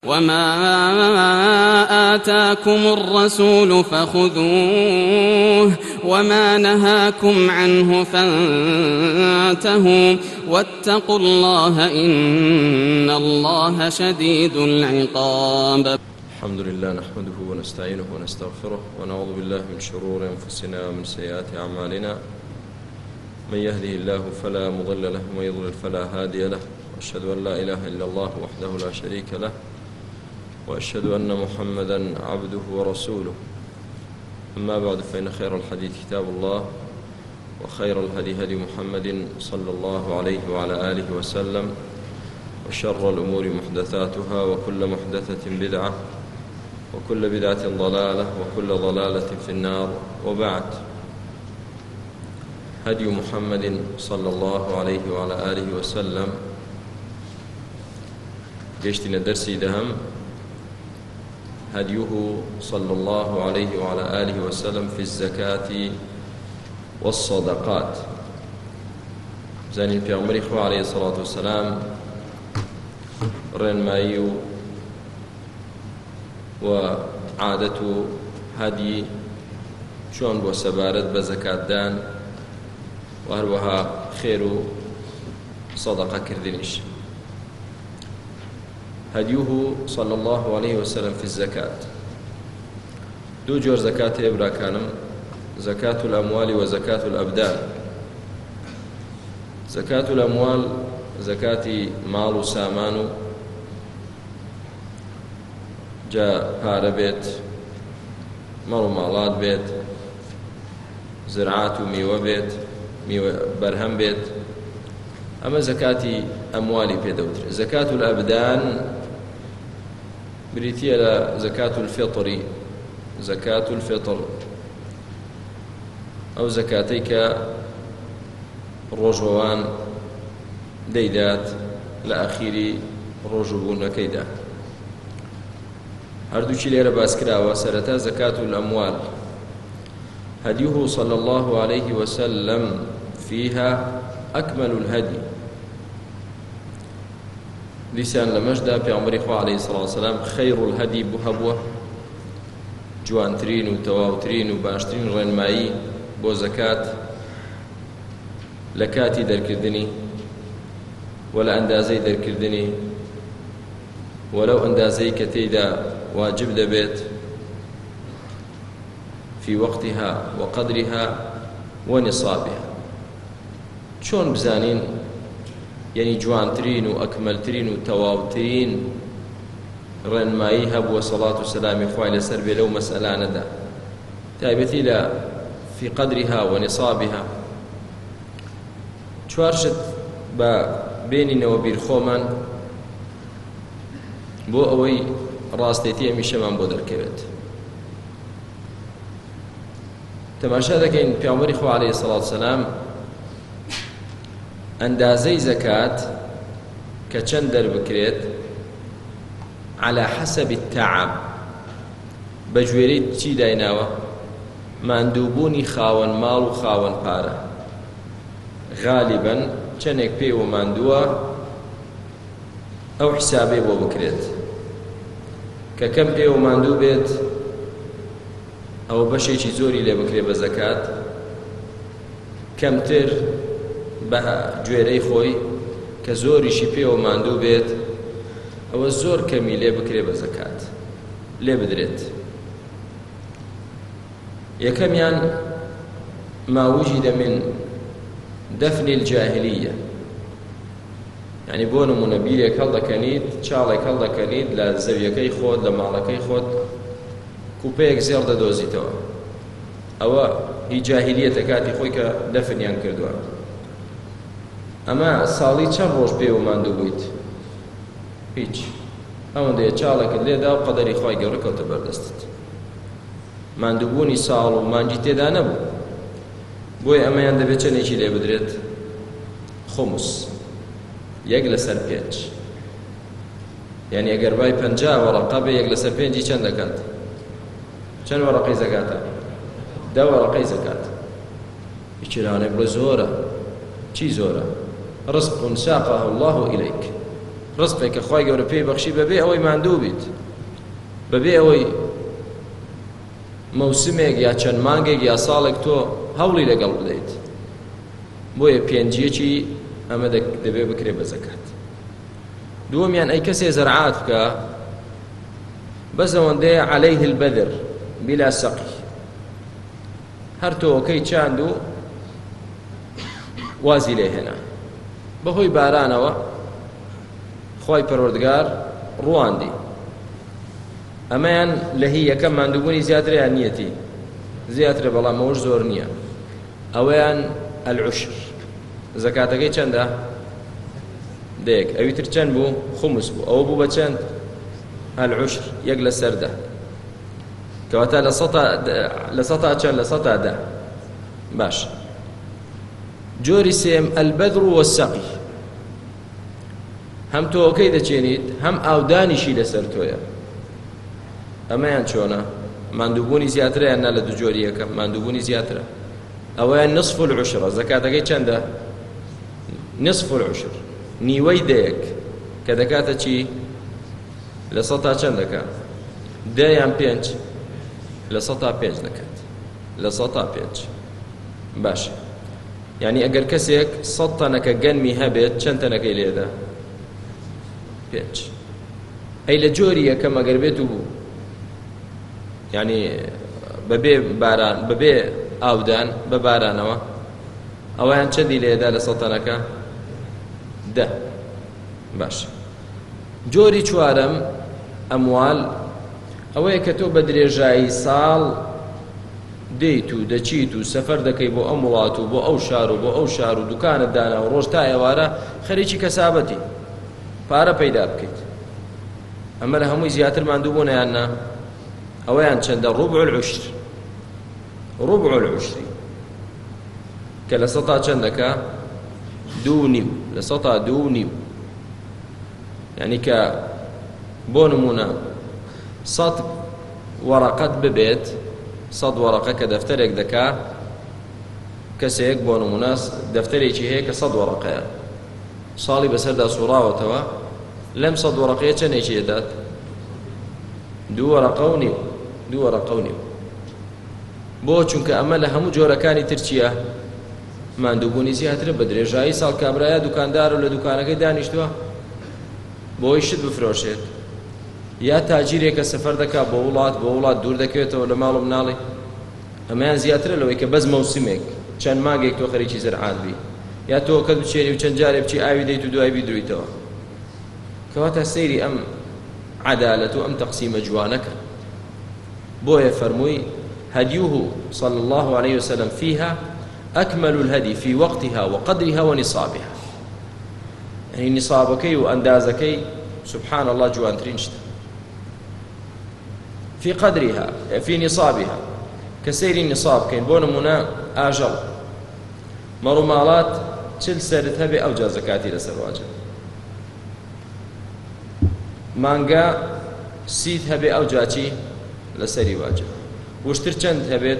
وما آتاكم الرسول فخذوه وما نهاكم عنه فانتهوا واتقوا الله إن الله شديد العقاب. الحمد لله نحمده ونستعينه ونستغفره ونعوذ بالله من شرور أنفسنا ومن سيئات أعمالنا. من يهده الله فلا مضل له ومن يضلل فلا هادي له، وأشهد أن لا إله إلا الله وحده لا شريك له، وأشهد أن محمدا عبده ورسوله. أما بعد، فإن خير الحديث كتاب الله، وخير الهدي هدي محمد صلى الله عليه وعلى آله وسلم، وشر الأمور محدثاتها، وكل محدثة بدعة، وكل بدعة ضلالة، وكل ضلالة في النار. وبعد، هدي محمد صلى الله عليه وعلى آله وسلم. قشتنا درسي دهم هديه صلى الله عليه وعلى آله وسلم في الزكاة والصدقات. زانين في عمر إخوة عليه الصلاة والسلام رين مايو وعادة هدي شون بو سبارت بزكاة دان، وهروها خير صدقة كردنش. هديه صلى الله عليه وسلم في الزكاة. دو جور زكاة إبرا كانم: زكاة الأموال وزكاة الأبدان. زكاة الأموال زكاة مال وسامان، جاء پارە بێت، مەڵ و ماڵات بێت، زراعات و میوە بێت، میوە بەرهەم بێت، ئەمە زەکاتی ئەموالی پێدەوترێت. زەکات الئەبدان بریتیە لە زەکات الفیطری. زەکات الفیطر ئەو زەکاتەی کە ڕۆژەوان دەیدات لە ئەخیری ڕۆژبوونەکەیدا. هەردووچی لێرە باسکراوە. سەرەتا زەکات الأموال هديه صلى الله عليه وسلم فيها أكمل الهدي. دیسان لەمەشدا پێغەمبەری خوا عليه الصلاة والسلام خير الهدي بهبووە، جوانترین و تەواوترین و باشترین ڕێنمایی بۆ زەکات لە کاتی دەرکردنی و لە ئەندازەی دەرکردنی و لەو ئەندازەی کە تێیدا واجب دەبێت في وقتها وقدرها ونصابها. چۆن بزانین یعنی جوانترین و ئەکمەلترین و تەواوترین ڕێنمایی هەبووە سەڵات و سەلامی خوای لەسەر بێ لەو مەسئلانەدا، تایبەتی لە في قدرها ونصابها. چوار شت بە بێنینەوە بیرخۆمان بۆ ئەوەی ڕاستێتی هەمیشەمان بۆ دەرکەوێت. تەماشا دەکەین پێغەمبەری خوا عەلەیهی سەڵات وسەلام ئەندازەی زەکات کە چەند دەربکرێت على حسب التعب، بە گوێرەی چی دایناوە؟ ماندووبوونی خاوەن ماڵ و خاوەن پارە. غالیبەن چەندێک پێوە ماندووە ئەو حسابێ بۆ بکرێت. کە کەم پێوە ماندوو بێت ئەو بەشێکی زۆری لێ بکرێ بە زەکات، کەمتر بە گوێرەی خۆی کە زۆریشی پێوە ماندوو بێت ئەوە زۆر کەمی لێ بکرێ بە زەکات، لێ بدرێت. یەکەمیان ما وجد من دفن الجاهلية، يعني بۆ نمونە بیرێک هەڵدەکەنیت، چاڵێک هەڵدەکەنیت لە زەویەکەی خۆت، لە ماڵەکەی خۆت، کوپەیەک زێڕ دەدۆزیتەوە. ئەوە هی جاهلیەتە کاتی خۆی کە دەفنیان کردووە. ئەمە ساڵی چەند ڕۆژ پێوە ماندوو بوویت؟ هیچ. ئەوەندەیە چاڵێکت لێدا و قەدەری خوای گەورە کەوتە بەردەستت. ماندووبوونی ساڵ و مانجی تێدا نەبوو. بۆی ئەمەیان دەبێت چەندێکی لێ بدرێت؟ خۆمس، یەک لەسەر پێنج. یعنی ئەگەر بای 50 وەرەقە بێ، یەک لەسەر پێنجی چەند دەکات؟ چەند وەرەقەی زەکاتە؟ 10 وەرەقەی زەکات. هیچیرانێک بڵێ زۆرە. چی زۆرە؟ رزق ساقه الله إليك. ڕزقێک کە خوای گەورە پێی بەخشی بەبێ ئەوەی ماندوو بیت، بەبێ ئەوەی مەوسمێک یا چەند مانگێک یا ساڵێک تۆ هەوڵی لەگەڵ بدەیت. بۆیە پێنجیەکی ئەمە دەبێ بکرێ بە زەکات. دووەمیان ئەی کەسێ زەرعات بکە بەس ئەوەندەیە عەلەیه البەذر بلا سەقی، هەر تۆکەی چاند و وازی لێ هێنا بەهۆی بارانەوە خوای پەروەردگار ڕواندی. ئەمەیان لە هی یەکەم ماندووبوونی زیاترە یان نیەتی زیاترە، بەڵام ئەوەش زۆر نییە. ئەوەیان العشر، زەکاتەکەی چەندە؟ دەیەک. ئەوی تر چەند بوو؟ خمس بوو. ئەوە بوو بە چەند؟ العشر، یەک لە سەردە، کەواتە لە سەتا چەند؟ لە سەتا دە. باش. جۆری سێم البەذر والسەقی، هەم تۆکەی دەچێنیت هەم ئاودانیشی لەسەر تۆیە. ئەمەیان چۆنە؟ ماندووبوونی زیاترە یان نا لە دوو جۆری یەکەم؟ ماندووبوونی زیاترە. ئەوەیان نصف العشرە، زەکاتەکەی چەندە؟ نصف العشر، نیوەی دەیەک، کە دەکاتە چی؟ لە سەتا چەند دەکات؟ دە یان پێنج؟ لە سەتا پێنج دەکات، لە سەتا پێنج. باشە، یعنی ئەگەر کەسێک 100 تەنەکە گەنمی هەبێت چەند تەنەکەی لێدا؟ پێنج. ئەی لە جۆری یەکەم ئەگەر بێت و یعنی بەبێ باران بەبێ ئاودان بە بارانەوە ئەوەیان چەندی لێدا لە 100 تەنەکە؟ دە. باش. جۆری چوارەم ئەموال، ئەوەیە کە تۆ بە درێژایی ساڵ دەیت و دەچیت و سەفەر دەکەی بۆ ئەم وڵات و بۆ ئەو شار و بۆ ئەو شار و دوکانت دانا و ڕۆژ تا ئێوارە خەریکی کەسابەتی پارە پەیدا بکەیت. ئەمە لە هەمووی زیاتر ماندووبوونە یان نا؟ ئەوەیان چەندە؟ ڕوبع العشر، ڕوبع العشری، کە لە سەتا چەند دەکا؟ دوو نیو، لە سەتا دوو نیو. یعنی کە بۆ نمونە 100 وەرەقەت ببێت، 100 وەرەقە کە دەفتەرێک دەکا، کەسێک بۆ نمونە دەفتەرێکی هەیە کە 100 وەرەقەیە، ساڵی بەسەردا سوڕاوەتەوە، لەم 100 وەرەقەیە چەندێکی دەدات؟ 2 وەرەقە و نیو، 2 وەرەقە و نیو. بۆ چونکە ئەمە لە هەموو جۆرەکانی تر چییە؟ ماندووبوونی زیاترە. بە درێژایی ساڵ کابرایە دوکاندار و لە دوکانەکەی دانیشتووە بۆی شت بفرۆشێت، یا تاجیرێکە سەفەر دەکا بۆ وڵات دوور دەکەوێتەوە لە ماڵ و مناڵی، ئەمەیان زیاترە لەوەی کە بەس مەوسمێک چەند مانگێک تۆ خەریکی زەرعات بی، یا تۆ کە بچێنی و چەند جارێ بچی ئاوی دەیت و دوای بیدرویتەوە. کەواتە سەیری ئەم عەدالەت و ئەم تەقسیمە جوانەکە. بۆیە فەرمووی هديه صلى الله عليه وسلم فيها أكمل الهدي في وقتها وقدرها ونصابها. يعني نصابكي وأندازكي سبحان الله جوانترين شتا في قدرها في نصابها، كسير النصاب كين بون منا آجل مرمالات چل سرتها بأوجا زكاتي لسر واجب، مانگا سيتها بأوجاتي لسري واجب، وشتر چند هبت؟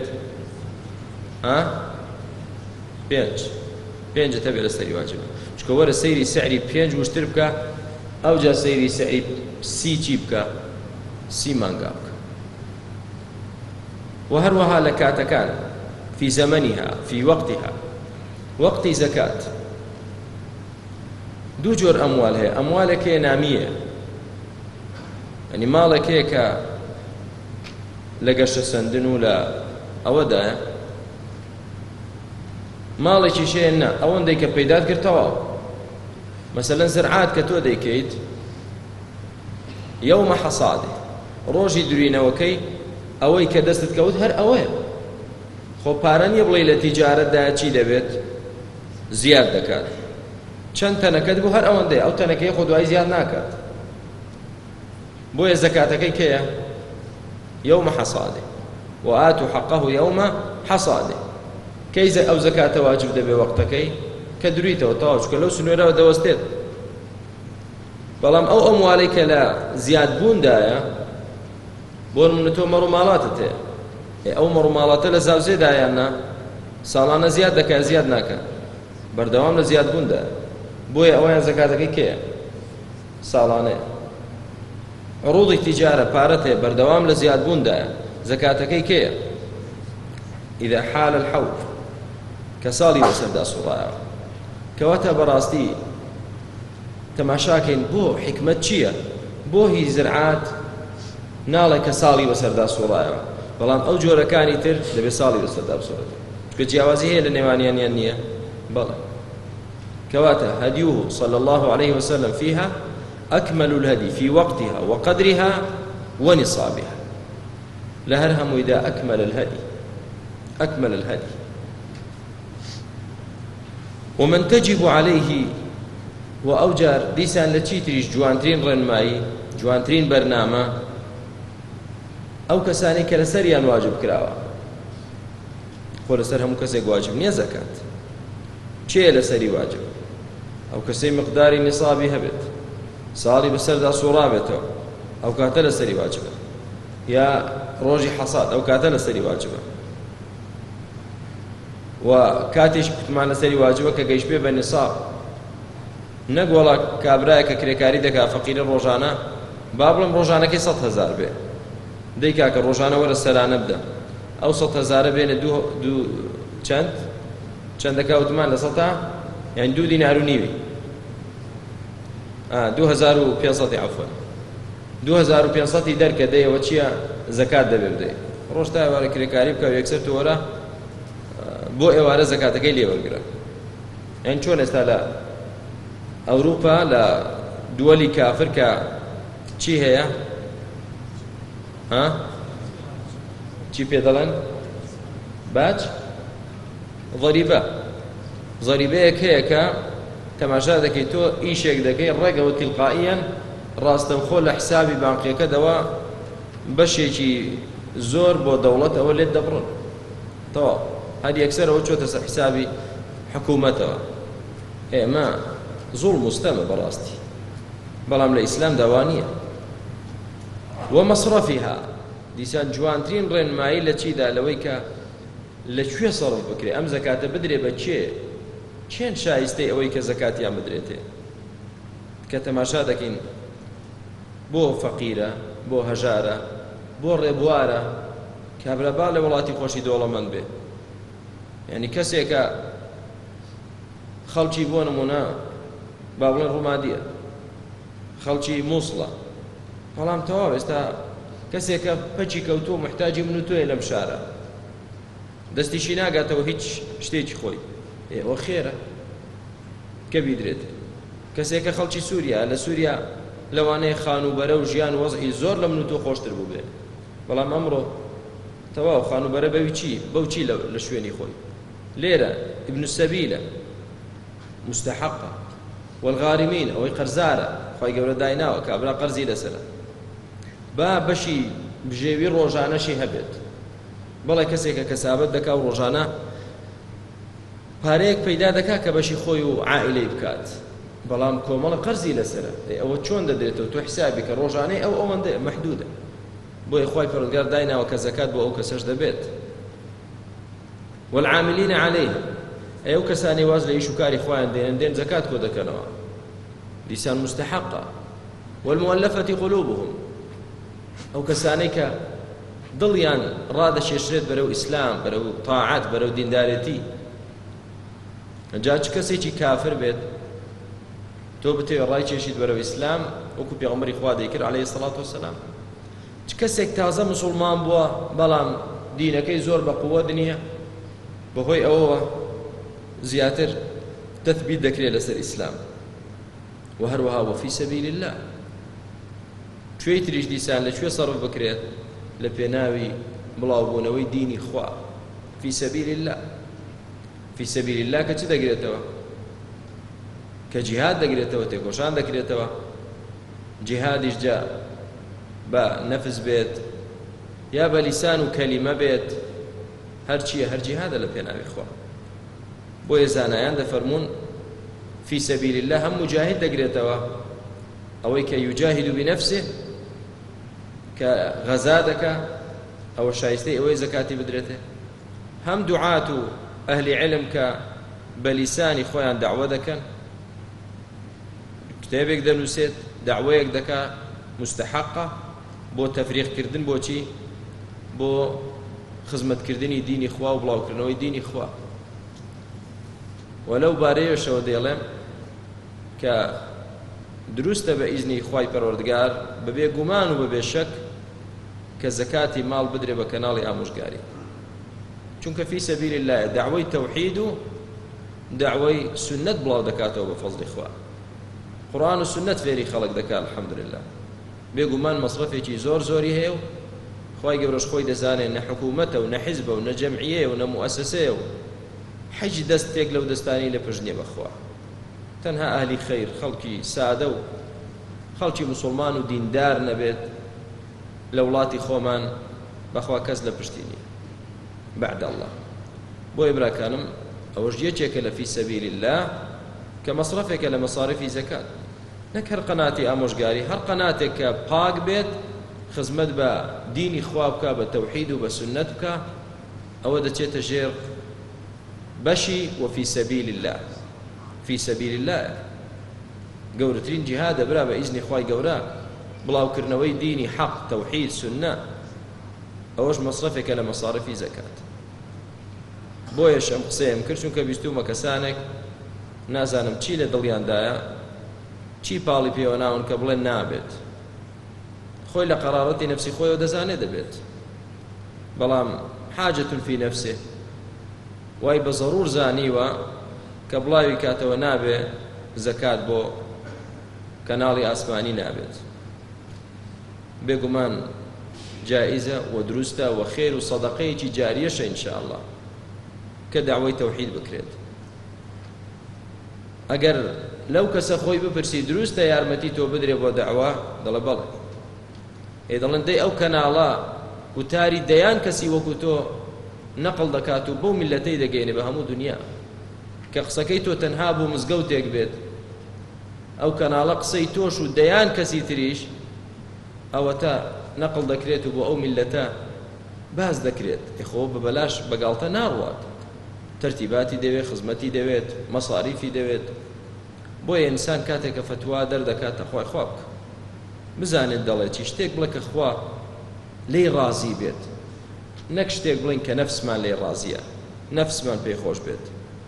پێنج هەبێت لەسەری واجب، چکە وەرە سەیری سعری 5 وشتر بکە، ئەوجا سەیری سعری 30 چی بکە؟ 30 مانگا بکە. و هەروەها لە کاتەکان في زمنها في وقتها، وقتی زەکات. دوو جۆر ئەموال هەیە، ئەموالێک هەیە نامیە، یعنی ماڵێک هەیە کە لە گەشە سەندن و لە ئەوەدایە، ماڵێکی شەیە نا ئەوەندەی کە پەیدات کردەوە. مەسەلەن زەرعات کە تۆ دەیکەیت یەومە حەسادێ، ڕۆژی درینەوەکەی ئەوەی کە دەستت کەوت هەر ئەوەیە. خۆ پارە نییە بڵێ لە تیجارەتدا چی دەبێت؟ زیاد دەکات. چەند تەنەکەت بوو هەر ئەوەندەیە، ئەو تەنەکەی خۆ دوای زیاد ناکات. بۆیە زەکاتەکەی کەیە؟ یەومە حەسادێ، وآتوا حقه یەومە حەسادێ. کەی ئەو زەکاتە واجب دەبێ؟ وەختەکەی کە درویتەوە تەواو، چکە لەو سنوێرەوە دەوەستێت. بەڵام ئەو ئەمواڵەی کە لە زیادبووندایە، بۆ نمونە تۆ مەڕ و ماڵاتت هەیە، ئەو مەڕ و ماڵاتە لە زاوزێدایان نا ساڵانە زیاد دەکات، زیاد ناکات، بەردەوام لە زیادبووندایە. بۆیە ئەوەیان زەکاتەکەی کەیە؟ ساڵانەیە. عروضی تیجارە پارەت هەیە بەردەوام لە زیادبووندایە، زەکاتەکەی کێیە؟ ئیدا حال الحەول، کە ساڵی بەسەردا سوڕایەوە. کەواتە بەڕاستی تەماشاکەین بۆ حکمت چییە؟ بۆ هی زرعات ناڵێ کە ساڵی بەسەردا سوڕایەوە، بەڵام ئەو جۆرەکانی تر دەبێت ساڵی بەسەردا بسوڕێت. چونکە جیاوازی هەیە لە نێوانیانیان نییە. بەڵێ كواتا هديه صلى الله عليه وسلم فيها أكمل الهدي في وقتها وقدرها ونصابها. لهرهم إذا أكمل الهدي ومن تجب عليه وأوجار ديسان لتشيتريش جوانترين رنمائي جوانترين برنامه أو كساني كالسريان واجب كراوة خۆ لەسەر هەموو کەسێک واجب نییە زەکات. چێ لەسەری واجب؟ ئەو کەسەی مقداری نیسابی هەبێت، ساڵی بەسەردا سوڕابێتەوە، ئەو کاتە لەسەری واجبە، یا ڕۆژی حەساد ئەو کاتە لەسەری واجبە. و کاتێش کوتمان لەسەری واجبە کە گەیشت بێ بە نیساب، نەک وەڵا کابرایە کە کرێکاری دەکا فەقیرە ڕۆژانە با بڵێم ڕۆژانەکەی 100,000 بێ، دەی کاکە ڕۆژانە وەرە سەرانە بدە، ئەو 100,000 بێنە دوو چەندەکە وتمان لە 100 یعنی 2 دینار و نیوی 2500 عفوا 2500 دەرکە دەیەوە چییە؟ زەکات دەبێ بدەی. ڕۆژ تا ئێوارە کرێکاری بکە و یەکسەر تۆوەرە بۆ ئێوارە زەکاتەکەی لێوەرگرە. یعنی چۆن ئێستا لە ئەوروپا لە دووەلی کافر کە چی هەیە؟ چی پێ دەڵێن؟ باج؟ ضەریبەیەک هەیە کە تەماشا دەکەی تۆ ئیشێک دەکەی ڕێگەوە تیلقائیەن ڕاستەوخۆ لە حسابی بانقیەکەدەوە بەشێکی زۆر بۆ دەوڵەت ئەوە لێت دەبڕن تەواو، هەر یەکسەرەوە چۆتە سەر حسابی حکوومەتەوە. ئێمە زوڵم مستەمە بەڕاستی، بەڵام لە ئیسلام داوا نییە. ومەصرەفیها دیسان جوانترین ڕێنمایی لە چیدا؟ لەوەی کە لەکوێ سەرف بکرێ، ئەم زەکاتە بدرێ بە چێن شایستەی ئەوەی کە زەکاتیان بدرێتێ. کە تەماشا دەکەین بۆ فەقیرە، بۆ هەژارە، بۆ ڕێبوارە، کابرابا لە وڵاتی خۆشی دەوڵەمەند بێ، یعنی کەسێکە خەڵکی بۆ نمونە با بڵێن ڕوومادیە، خەڵکی مووسڵە، بەڵام تەواو ئێستا کەسێکە پەچی کەوتۆ محتاجی من و تۆیە لەم شارە، دەستیشی ناگاتەوە هیچ شتێکی خۆی، ئێوە خێرە کە بیدرێت. کەسێکە خەڵکی سووریا، لە سووریا لەوانەیە خانوبەرە و ژیان وەزعی زۆر لە من و تۆ خۆشتر بوو بێ، بەڵام ئەمڕۆ تەواو خانوبەرە بەو چی لە شوێنی خۆی. لێرە ابن السەبیلە مستحقە، والغارمین ئەوەی قەرزارە، خی گەورە دایناوە کابرا قەرزی لەسەرە، با بەشی بژێوی ڕۆژانەشی هەبێت. بەڵێ کەسێکە کەسابەت دەکا و ڕۆژانە پارەیەک پەیدا دەکا کە بەشی خۆی و عائیلەی بکات، بەڵام کۆمەڵە قەرزی لەسەرە. ئەوە چۆن دەدرێتەوە؟ تۆ حسابی کە ڕۆژانەی ئەوەندە مەحدودە، بۆیە خی پەروەردگار دایناوە کە زەکات بۆ ئەو کەسەش دەبێت. والعاملین عەلەیها، ئەو کەسانی واز لە ئیش و کاری خۆیان دێن زەکات کۆ دەکەنەوە، دیسان مستحقە. والمؤلفة قلوبهم، ئەو کەسانەی کە دڵیان ڕادەشێشرێت بەرەو ئیسلام، بەرەو تاعات، بەرەو دیندارەتی. ئەجا چ کەسێکی کافر بێت تۆ بتێ ڕای کێشیت بەرەو ئیسلام، وەکو پێغەمبەری خوا دەیکرد عەلەیهی سەڵات وەسەلام. چ کەسێک تازە موسڵمان بووە بەڵام دینەکەی زۆر بە قووەت نییە، بەهۆی ئەوەوە زیاتر تەثبیت دەکرێت لەسەر ئیسلام. و هەروەها وەفی سەبیل الله، کوێی تریش دیسان لەکوێ سەرف بکرێت؟ لە پێناوی بڵاوبوونەوەی دینی خوا. فی سەبیل الله، فی سەبیل الله کە چ دەگرێتەوە؟ کە جیهاد دەگرێتەوە، تێکۆشان دەکرێتەوە. جیهادیش جا بە نەفس بێت یا بە لیسان و کەلیمە بێت، هەرچیە هەر جیهادە لە پێناوی خوا. بۆیە زانایان دەفەرمون فی سەبیل الله هەم مجاهد دەگرێتەوە، ئەوەی کە یوجاهد بنفسه کە غەزا دەکا، ئەوە شایستەی ئەوەی زەکاتی بدرێتێ. هەم دوعات و ئەهلی علم کە بە لیسانی خۆیان دەعوە دەکەن، کتێبێک دەنووسێت دعوەیەک دەکا مستحقە بۆ تەفریقکردن بۆچی بۆ خزمەتکردنی دینی خوا و بڵاوکردنەوەی دینی خوا وەلەو بارەیەشەوە دێڵێم کە دروستە بە ئیزنی خوای پەروەردگار بەبێ گومان و بەبێ شەک کە زەکاتی ماڵ بدرێ بە کەناڵی ئامۆژگاری چونکە فی سەبیل الله دعوەی تەوحید و دعوەی سنت بڵاو دەکاتەوە بە فەزلی خوا قورئان و سنت فێری خەڵک دەکات الحەمدولله بێگومان مەصرفێکی زۆر زۆری هەیە و خوای گەورەش خۆی دەزانێت نە حکوومەتە و نە حیزبە و نە جەمعیەیە و نە موئەسەسەیە و حەج دەستێک لەو دەستانی لە پشت نییە بەخوا تەنها ئەهلی خەیر خەڵکی سادە و خەڵکی موسڵمان و دیندار نەبێت لە وڵاتی خۆمان بەخوا کەس لە پشتی نییە بعد الله بۆیە براکانم ئەوەش یەکێکە لە فی سەبیل الله کە مەصرفێکە لە مەصارفی زەکات نەک هەر قەناتی ئامۆژگاری هەر قەناتێک کە پاک بێت خزمەت بە دینی خوا بکە بە تەوحید و بە سنت بکە ئەوە دەچێتە ژێر بەشی وفی سەبیل الله فی سەبیل الله گەورەترین جیهادە برا بە ئیزنی خوای گەورە بڵاوکردنەوەی دینی حەق تەوحید سنە ئەوەش مەصرفێکە لە مەصارفی زەکات بۆیەش ئەم قسەیەم کرد چونکە بیستومە کەسانێک نازانم چی لە دڵیاندایە چی پاڵی پێوە ناون کە بڵێن نابێت خۆی لە قەرارەتی نەفسی خۆیەوە دەزانێت دەبێت بەڵام حاجەتون فی نەفسێ وای بە زەڕور زانیوە کە بڵاوی کاتەوە نابێ زەکات بۆ کەناڵی ئاسمانی نابێت بێگومان جائزە و دروستە و خێر و سەدەقەیەکی جاریەشە ئینشاءالله کە داوای تەوحید بکرێت ئەگەر لەو کەسە خۆی بپرسی دروستە یارمەتی تۆ بدرێ بۆ داوا دەڵێ بەڵێ دەڵێن دەی ئەو کەناڵە وتاری دەیان کەسی وەکو تۆ نەقڵ دەکات و بەو میلەتەی دەگەینێ بە هەموو دنیا کە قسەکەی تۆ تەنها بۆ مزگەوتێک بێت ئەو کەناڵە قسەی تۆش و دەیان کەسی تریش ئەوە تا نەقڵ دەکرێت و بۆ ئەو میلەتە باز دەکرێت خۆ بەبەلاش بەگاڵتە ناڕوات تەرتیباتی دەوێت خزمەتی دەوێت مەصاریفی دەوێت بۆیە ئینسان کاتێک کە فتوا دەردەکاتە خوای خوا بکە بزانێت دەڵێت شتێک بڵێ کە خوا لێی ڕازی بێت نەک شتێک بڵێن کە نەفسمان لێی ڕازیە نەفسمان پێی خۆش بێت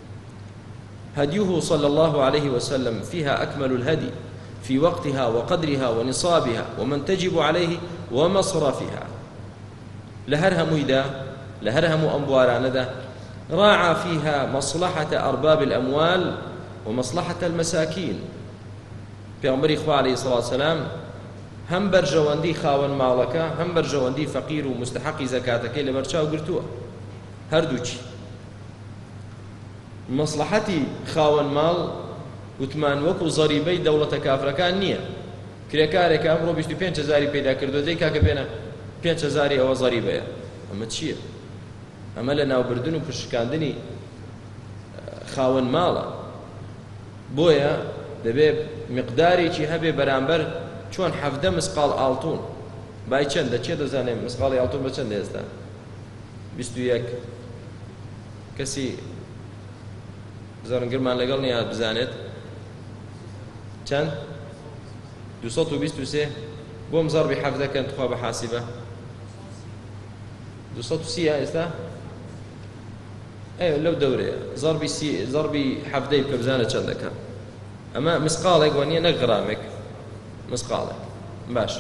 هديه صلى الله عليه وسلم فيها أكمل الهدي في وقتها وقدرها ونصابها ومن تجب عليه ومصرفها لهرهم إذا لهرهم أموالنا ده راعى فيها مصلحة أرباب الأموال ومصلحة المساكين پیغمبر إخوة عليه الصلاة والسلام هم برجواندي خاون مالكا هم برجواندي فقير ومستحق زكاتك اللي برشاو قرتوه هردوشي مصلحتي خاون مال وتمان وەکو زەریبەی دەوڵەتە کافرەکان نییە کرێکارێک ئەمڕۆ 25,000 پێدا کردو دەی کاکە بێنە 5,000 ئەوە زەریبەیە ئەمە چییە؟ ئەمە لە ناوبردن و پشکاندنی خاون ماڵە بۆیە دەبێت مقدارێکی هەبێ بەرامبەر چۆن 17 مسقال ئاڵتون بای چەندە چێ دەزانێت مسقاڵی ئاڵتون بە چەند ئێستا 21 کەسی زەرنگرمان لەگەڵ نیە بزانێت چەند 223 بۆم زەربی 17 دەکەن تخوا بە حاسیبە 230 ئێستا لەو دەورەیە زەربی 17 بکە بزانە چەند دەکەن ئەمە مسقاڵێک وانە نەک غرامێک مسقاڵێک باش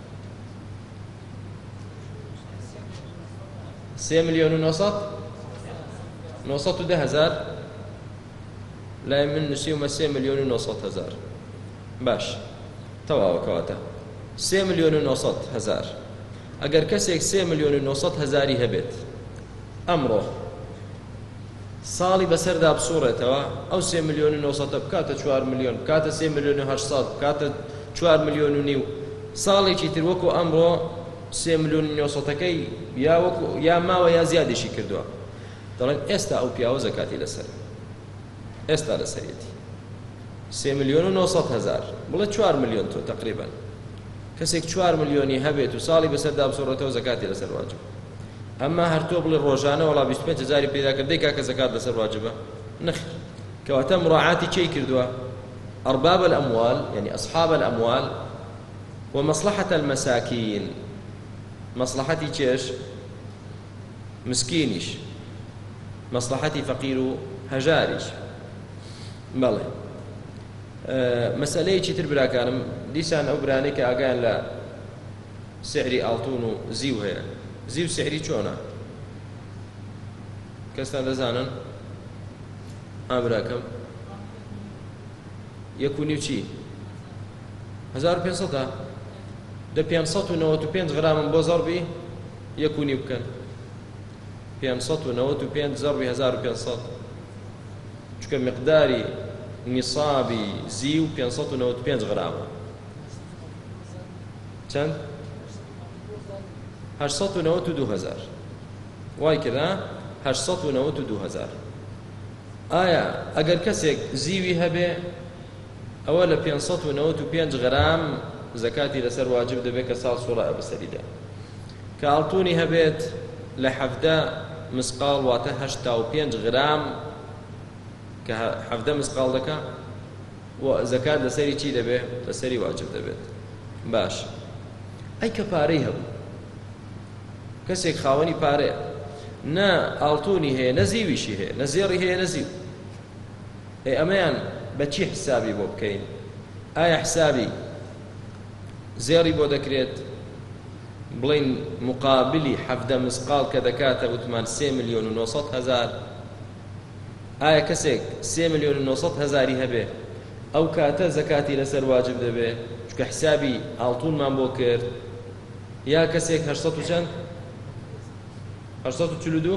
3,910,000 لای من نووسیومە 3,900,000 باش تەواوە کەواتە 3,900,000 ئەگەر کەسێک 3,900,000 هەبێت ئەمڕۆ ساڵی بەسەردا بسوڕێتەوە ئەو 3,900,000 بکاتە 4 ملیۆن بکاتە 3,800,000 بکاتە 4 ملیۆن و نیو ساڵێکی تر وەکو ئەمڕۆ 3,900,000ەکەی یا ماوە یا زیادێکی کردووە دەڵێن ئێستا ئەو پیاوە زەکاتی لەسەر ئێستا لەسەرێتی 3,900,000 بڵێ 4 ملیۆن تۆ تقریبا کەسێک 4 ملیۆنی هەبێت و ساڵی بەسەردا بسوڕێتەوە زەکاتی لەسەر واجب ئەمما هەر تۆ بڵێ ڕۆژانە وەڵا 25,000 پێدا کردەی کاکە زەکات لەسەر واجبە نەخێر کەواتە مڕاعاتی چی کردووە أرباب الأموال يعني أصحاب الأموال، ومصلحة المساكين مصلحتي كيش مسكينش، مصلحتي فقير هجارش. بەڵێ مەسەلەیەکی تر براکانم، دیسان ئەو برانەی کە ئاگایان لە سعری ئاڵتون و زیو هەیە، زیو سعری چۆنە؟ کەستان دەزانن؟ براکەم 1.5 چی؟ 1500 دە 595 غرامم بۆ زەڕبی 1.5 بکەن، 595 زەڕبی 1500 چکە مقداری نیصابی زیو 595 غرامە. چەند؟ 892,000 وای کرا 892,000. ئایا ئەگەر کەسێک زیوی هەبێ ئەوە لە 595 غرام زەکاتی لەسەر واجب دەبێت کە ساڵ سوڕە بەسەریدا. کە ئاڵتوونی هەبێت لە 17 مسقال واتە 85 غرام کە 17 مسقال دەکا و زەکات لەسەری چی دەبێت؟ لەسەری واجب دەبێت. باش ئەی کە پارەی هەبوو، کەسێک خاوەنی پارەیە، نە ئاڵتوونی هەیە نە زیویشی هەیە، نە زێڕی هەیە نە زیو، ئەمەیان بەچی حسابی بۆ بکەین؟ ئایا حسابی زێڕی بۆ دەکرێت بڵین مقابلی 17 مسقال کە دەکاتە وتمان 3,900,000؟ ئایا کەسێک 3,900,000 هەبێ ئەو کاتە زەکاتی لەسەر واجب دەبێت چکە حسابی ئاڵتوونمان بۆ کرد؟ یا کەسێک 800 و چەند؟ 842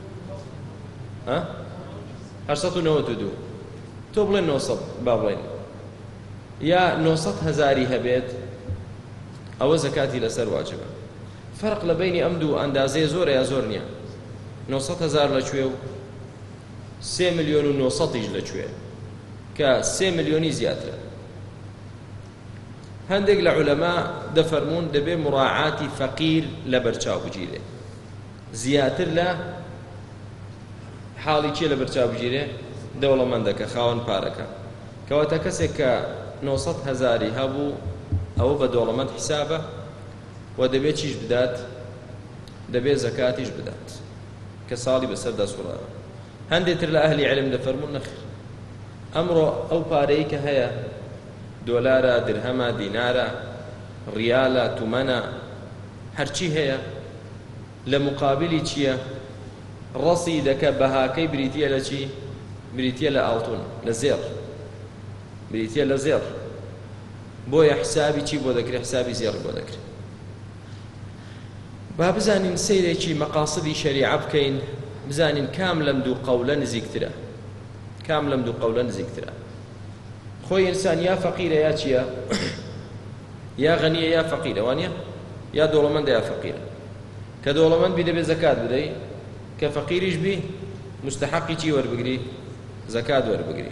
892 تۆ بڵێن 900 با بڵێن، یا 900,000 هەبێت ئەوە زەکاتی لەسەر واجبە. فەرق لە بینی ئەم دوو ئەندازەیە زۆرە یا زۆر نییە؟ 900,000 لەکوێ و 3,900,000 لەکوێ؟ کە 3 ملیۆنی زیاترە. هەندێک لە عولەما دەفەرمون دەبێ مراعاتی فەقیر لە بەرچاو بگیرێ، زیاتر لە حاڵی چیە لە بەرچاو بگیرێ؟ دەوڵەمەندەکە خاوەن پارەکە. کەواتە کەسێک کە 900,000 هەبوو ئەوە بە دەوڵەمەند حسابە و دەبێت چیش بدات؟ دەبێت زەکاتیش بدات کە ساڵی بەسەردا سوڕاوە. هەندێکتر لە ئەهلی عیلم دەفەرمون نەخیر، ئەمڕۆ ئەو پارەی کە هەیە دۆلارە، درهەمە، دینارە، ڕیالە، تومەنە، هەرچی هەیە لە مقابلی چییە؟ ڕەسی دەکە بەهاکەی بریتیە لە چی؟ بریتیە لە ئاڵتون، لە زێڕ، بریتیە لە زێڕ. بۆیە حسابی چی بۆ دەکرێت؟ حسابی زێڕ بۆ دەکرێت. با بزانین سەیرێکی مەقاصدی شەریعە بکەین، بزانین کام لەم دوو قەولە نزیکترە، کام لەم دوو قەولە نزیکترە. خۆی ئینسان یا فەقیرە یا چییە؟ یا غەنیە یا فەقیرە، وانە؟ یا دەوڵەمەندە یا فەقیرە. کە دەوڵەمەند بی دەبێت زەکات بدەی، کە فەقیریش بی مستحقی چی وەربگری؟ زەکات وەربگری.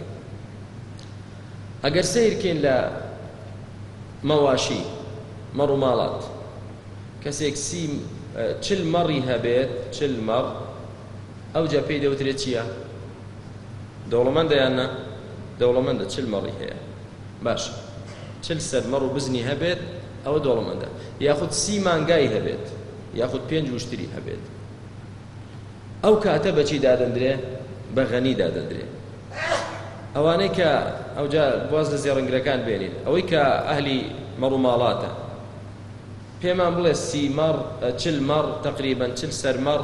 ئەگەر سەیرکەین لە مەواشی، مەڕ و ماڵات، کەسێک 40 مەڕی هەبێت، 40 مەڕ، ئەوجا پێی دەوترێت چییە؟ دەوڵەمەندە یان نە؟ دەوڵەمەندە، 40 مەڕی هەیە. باش 40 سەرمەڕ و بزنی هەبێت ئەوە دەوڵەمەندە. یاخود 30 مانگای هەبێت، یاخود 5 وشتری هەبێت، ئەو کاتە بەچی دادەندرێ؟ بە غەنی دادەندرێ. ئەوانەی کە ئەوجا باز لە زێڕنگرەکان بێنین، ئەوەی کە ئەهلی مەڕ و ماڵاتە، پێمان بڵێ 30 مەڕ، 40 مەڕ، تەقریبەن 40 سەرمەڕ،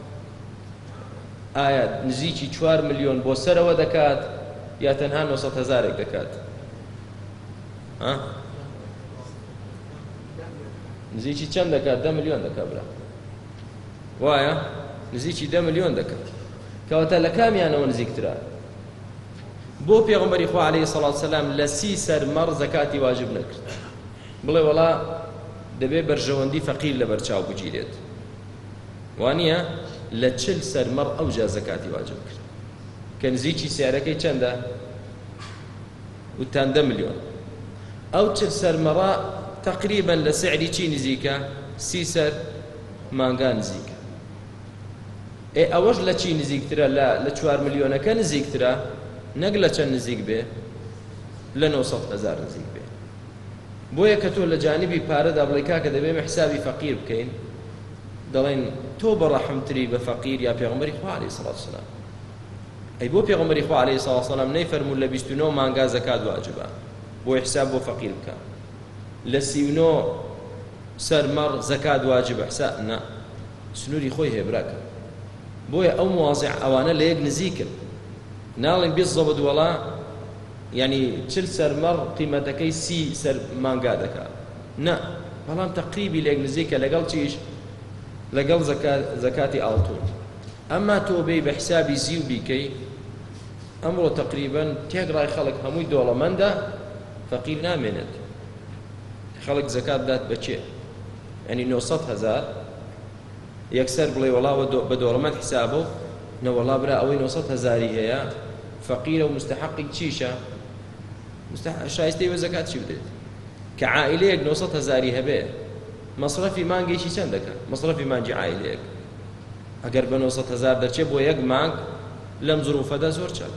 ئایا نزیکی 4 ملیۆن بۆ سەرەوە دەکات یا تەنها 900,000 دەکات؟ نزیکی چەند دەکات؟ 10 ملیۆن دەکات برا، وایە؟ نزیکی 10 ملیۆن دەکات. کەواتە لە کامیانەوە نزیکترە؟ بۆ پێغەمبەری خوا عەلەیهی سەڵات وسەلام لە 30 سەرمەڕ زەکاتی واجب نەکرد، بڵێ وەڵا دەبێ بەرژەوەندی فەقیر لە بەرچاو بگیرێت، وانە؟ لە 40 سەرمەڕ ئەوجا زەکاتی واجب کرد کە نزیکی سیارەکەی چەندە؟ وتان 10 ملیۆن. ئەو 40 سەرمەڕە تقریبەن لە سعری چی نزیکە؟ 30 سەر مانگا نزیکە. ئەوەش لە چی نزیکترە؟ لە 4 ملیۆنەکە نزیکترە، نەک لە چەند نزیک بێ؟ لە 900,000 نزیک بێ. بۆیە کە تۆ لە جانبی پارەدا بڵێ کاکە دەبێ حسابی فەقیر بکەین، دەڵێن تۆ بەڕەحمتری بە فەقیر یا پێغەمبەری خوا عەلەیهی سەڵات وسەلام. ئەی بۆ پێغەمبەری خوا عەلەیهی سەڵات وسەلام نەیفەرموو لە 29 مانگا زەکات واجبە بۆی حساب بۆ فەقیر بکە، لە 39 سەرمەڕ زەکات واجبە حساب نا، سنووری خۆی هەیە براکە. بۆیە ئەو مواضع ئەوانە لە یەک نزیکن، ناڵێن 20 زەبە دووەڵا یعنی 40 سەرمەڕ قیمەتەکەی 30 سەر مانگا دەکات، نا، بەڵام تەقریبی لە یەک نزیکە لەگەڵ چیش؟ لەگەڵ زەکاتی ئاڵتون. ئەمما تۆ بێی بە حسابی زیو بیکەی، ئەمڕۆ تقریبا تێگڕای خەڵک هەمووی دۆڵەمەندە فەقیر نامێنێت. خەڵک زەکات دات بەچێ؟ یعنی 900,000 یەکسەر بڵێ وەڵاوە بە دۆڵەمەند حسابە نەوەڵا برا ئەوەی 900,000 هەیە فەقیرە و مستحقی چیشە؟ شایستەی وە زەکات چی بدرێت؟ کە عائیلەیەک 900,000 هەبێ مەصرفی مانگێکی چەند دەکات؟ مەصرفی مانگی عائیلەیەک ئەگەر بە 900,000 دەرچێت بۆ یەک مانگ لەم زروفەدا زۆر چاک.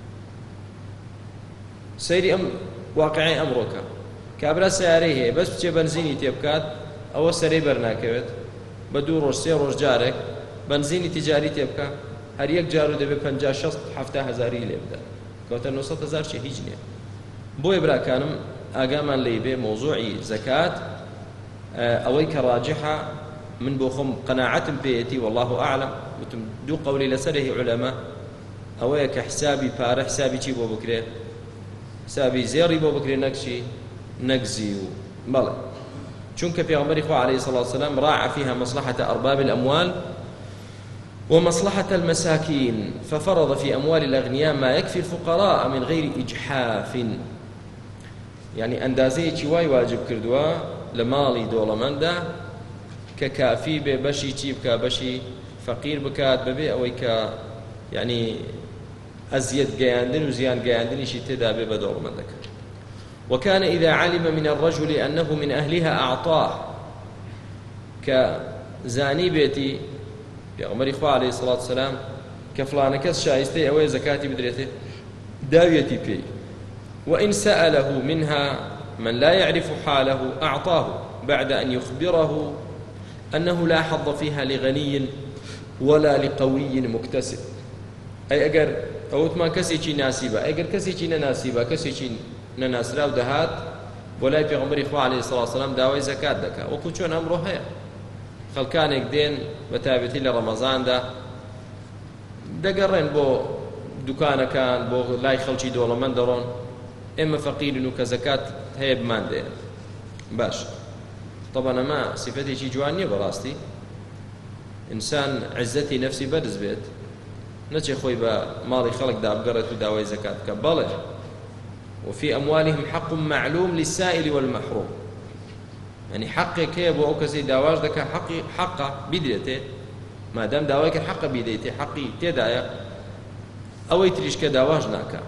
سەیری ئەم واقعی ئەمڕۆکە کابرا سیارەی هەیە بەس بچێ بەنزینی تێ بکات ئەوە سەرەی بەرناکەوێت، بە 2 ڕۆژ 3 ڕۆژ جارێک بەنزینی تیجاری تێ بکە هەر یەک جار و دەبێت 50-60-70,000 لێ بدات، کەواتە 900,000 شێ هیچ نییە. بۆیە براکانم ئاگامان لێ بێ مۆزوعی زەکات ئەوەی کە ڕاجحە من بۆ خۆم قەناعەتم پێیەتی والله ئاعلم، وتم 2 قەولی لەسەرەی عولەما ئەوەیە کە حسابی پارە حسابی چی بۆ بکرێ؟ حسابی زێڕی بۆ بکرێ نەکچی نەکزی و بەڵێ، چونکە پێغەمبەری خوا عەلەیهی سەڵات وسەلام راعى فيها مصلحة أرباب الأموال ومصلحة المساكين ففرض في أموال الأغنياء ما يكفي الفقراء من غير إجحاف. يعني أندازەیەکی چی واجب کردووە لە ماڵی دۆڵەمەندە کە کافی بێ بەشی چی بکە بەشی فەقیر بکات بەبێ ئەوەی کە یعنی ئەزیەت گەیاندن و زیان گەیاندنیشی تێدا بێ بە دۆڵەمەندەکە. وكان إذا علم من الرجل أنه من أهلها أعطاه، كزاني بيتي پێغەمبەری خوا عەلەیهی سەڵات وسەلام کە فڵانە کەس شایستەی ئەوەیە زەکاتی بدرێتێ داویەتی پێی، وإن سأله منها من لا يعرف حاله أعطاه بعد أن يخبره أنه لا حظ فيها لغني ولا لقوي مكتسب. أي أجر أوتما كسيشي ناسيبا أجر كسيشي ناسيبا كسيشي نناسرا ودهات ولا پێغەمبەری خوا عەلەیهی سەڵات وسەلام داوای زەکات دەکات، وەکو چۆن ئەمڕۆ هەیە خەڵکانێک دێن بە تایبەتی لە ڕەمەزاندا دەگەڕێن بۆ دوکانەکان بۆ لای خەڵکی دۆڵەمەند دەڕۆن ئێمە فەقیرن و کە زەکات هەیە بمان دێن. باش طبعا ئەمە سیفەتێکی جوان نییە بەڕاستی، ئینسان عزەتی نەفسی بەرز بێت نەچێ خۆی بە ماڵی خەڵکدا بگەڕێت و داوای زەکات بکە. بەڵێ وفي أموالهم حق معلوم للسائل والمحروم، يعني حقك هي بو كسي داواج دكا حقه بدرته ما دام داواك حقه بديته حقي تدايا او يتريش كداواج ناكا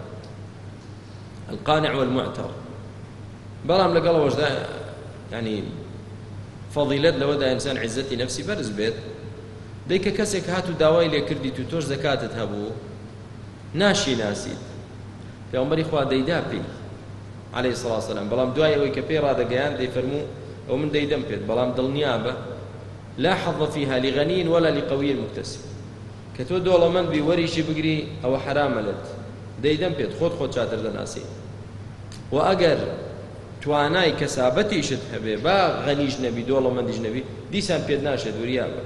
القانع والمعتر. بلام لقال وجدا يعني فضيلت لو دا انسان عزتي نفسي برز بيت ديك كسك هاتو داواي لي كردي توتور زكاه تهبو ناشي ناسيد پێغەمبەری خوا دەیدا پێی عەلەیهی سەڵات وسەلام، بەڵام دوای ئەوەی کە پێی ڕادەگەیاند دەیفەرموو ئەو من دەیدەم پێت، بەڵام دڵنیا بە لا حظ فيها لغني ولا لقوي مكتسب، کە تۆ دۆڵەمەند بی وەریشی بگری ئەوە حرامە لێت، دەیدەم پێت خۆت چاتر دەناسی. و ئەگەر توانای کەسابەتیشت هەبێ با غەنیش نەبی دۆڵەمەندیش نەبی دیسان پێت ناشێت وریا بە،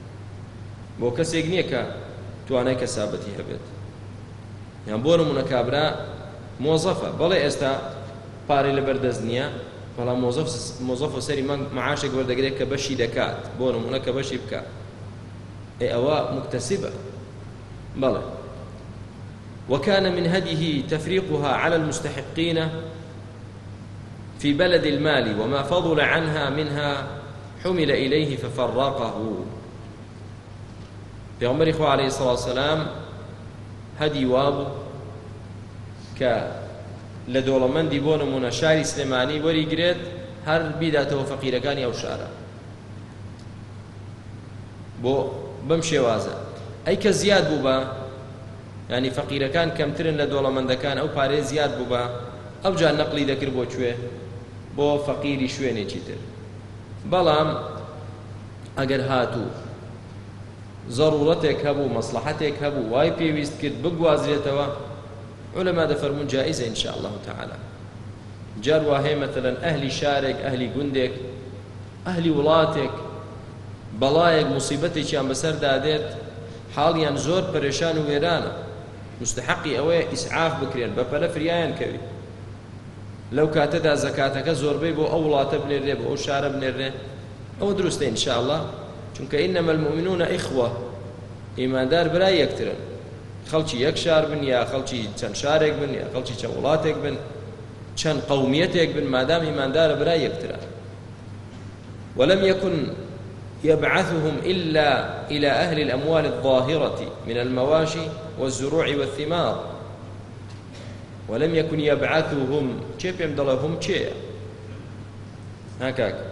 بۆ کەسێک نییە کە توانای کەسابەتی هەبێت. یان بۆ نمونە کابرا مۆزەفە بەڵێ ئێستا پارەی لەبەردەست نییە، بەڵام مۆزەف و سەری مانگ معاشێک وەردەگرێت کە بەشی دەکات، بۆ نمونە کە بەشی بکات، ئەوە مکتەسبە. بەڵێ وكان من هديه تفريقها على المستحقين في بلد المال وما فضل عنها منها حمل إليه ففرقه. پێغەمبەری خوا عەلەیهی سەڵات وسەلام هەدی وابوو کە لە دۆڵەمەندی بۆ نمونە شاری سلێمانی وەریگرێت هەر بیداتەوە فەقیرەکانی ئەو شارە، بۆ بەم شێوازە ئەی کە زیاد بوو بە ینی فەقیرەکان کەمترن لە دۆڵەمەندەکان ئەو پارەی زیاد بوو بە ئەو جا نەقلی دەکرد بۆ کوێ بۆ فەقیری شوێنێکی تر بەڵام ئەگەر هاتوو ضرورەتێک هەبوو مەسلحەتێک هەبوو وای پێویست کرد بگوازرێتەوە علەما دەفەرمون جائزە إن شاء الله تعالى جار وهەیە مثلا ئەهلی شارێک ئەهلی گوندێک ئەهلی وڵاتێک بەڵایەک موسیبەتێکیان بەسەردا دێت حاڵیان زۆر پەرێشان و وێرانە مستحقی ئەوەیە ئیسعاف بکرێن بە پەلە فریایان کەوی لەو کاتەدا زەکاتەکە زۆربەی بۆ ئەو وڵاتە بنێرێ بۆ ئەو شارە بنێرێ ئەوە دروستە إن شاء الله چونکە إنما المؤمنون إخوة ئیماندار برای یەکترن خەڵکی یەک شار بن یا خەڵکی چەند شارێک بن یا خەڵکی چەند وڵاتێک بن چەند قەومیەتێک بن مادام ئیماندارە برای یەکترە ولم يكن يبعثهم إلا إلى أهل الأموال الظاهرة من المواشي والزروع والثمار ولم يكن يبعثهم كيف يمدلهم شيء هكاك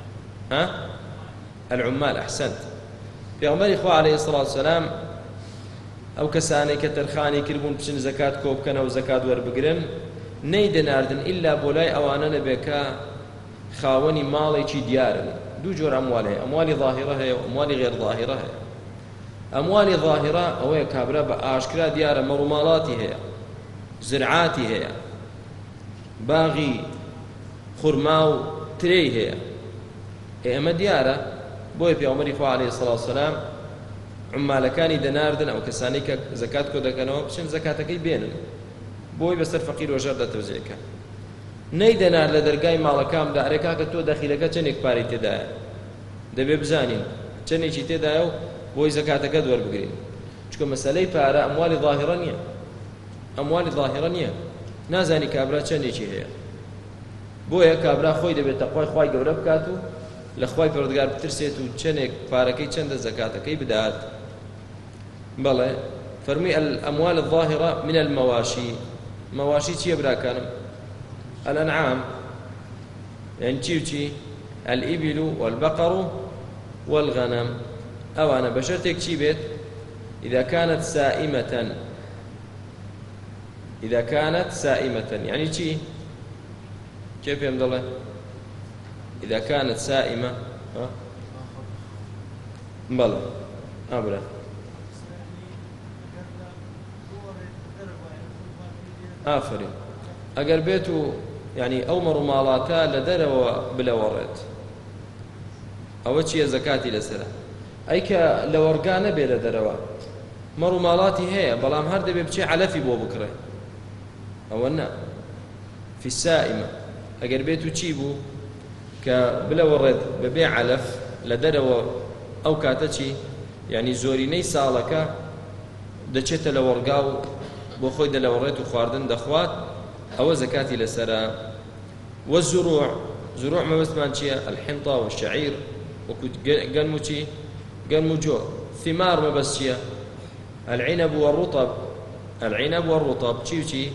العمال أحسنت في عمر إخوة عليه الصلاة والسلام أو كساني كترخاني كربون بسن زكاة كوب كان أو زكاة وربقرن نيدن أردن إلا بولاي أوانا نبكا خاوني مالي چي ديارن دو جور أمواله أموال ظاهرة هي وأموال غير ظاهرة هي أموال ظاهرة أو كابرا بأشكرا ديار مرمالاتي هي زرعاتي هي باغي خرماو تري هي ئێمە دیارە بۆیە پێغەمبەری خوا عەلەیهی سەڵات وسەلام عومالەکانی دەناردن ئەو کەسانی کە زەکات کۆ دەکەنەوە بچن زەکاتەکەی بێنن بۆی بەسەر فەقیر و ژەر دەتەوزێکە نەیدەنار لە دەرگای ماڵەکاندا ئەرێ کاکە تۆ دەخیلەکە چەندێک پارەی تێدایە دەبێ بزانین چەندێکی تێدایە و بۆی زەکاتەکەت وەربگرین چونکە مەسەلەی پارە ئەموالی ظاهرە نییە ئەموالی ظاهرە نییە نازانی کابرا چەندێکی هەیە بۆیە کابرا خۆی دەبێت تەقوای خوای گەورە بکات و لە خوای پەروەردگار بترسێت و چەندێک پارەکەی چەندە زەکاتەکەی بدات بەڵێ فەرمووی الأموال الظاهرة من المواشي مواشي چییە براکانم الأنعام يعني چی و چی الإبل والبقر والغنم ئەوانە بە شەرتێک چی بێت إذا كانت سائمة يعني چی كيف پێم دەڵێ إذا كانت سائمة بلى أبرا آفرين أقر بيتو يعني أومر مالاتا لدروا بلا ورد أو چیە زەکاتی لەسرە ئەیکە لە وەرگانە بێ لە دەرەوە مەڕ و ماڵاتی هەیە بەڵام هەر دەبێ بچێ عەلەفی بۆ بکڕێ ئەوە نا في السائمة ئەگەر بێت و چی بوو کە بلەوەڕێت بەبێ عەلەف لە دەرەوە ئەو کاتە چی یعنی زۆرینەی ساڵەکە دەچێتە لە وەرگا و بۆ خۆی دەلەوەڕێت و خواردن دەخوات ئەوە زەکاتی لەسرە والزروع زروع مەبەستمان چییە الحنطة والشعير وەکو گەنم و چی گەنم و جۆ ثمار مەبەست چییە العنب والرطب چی و چی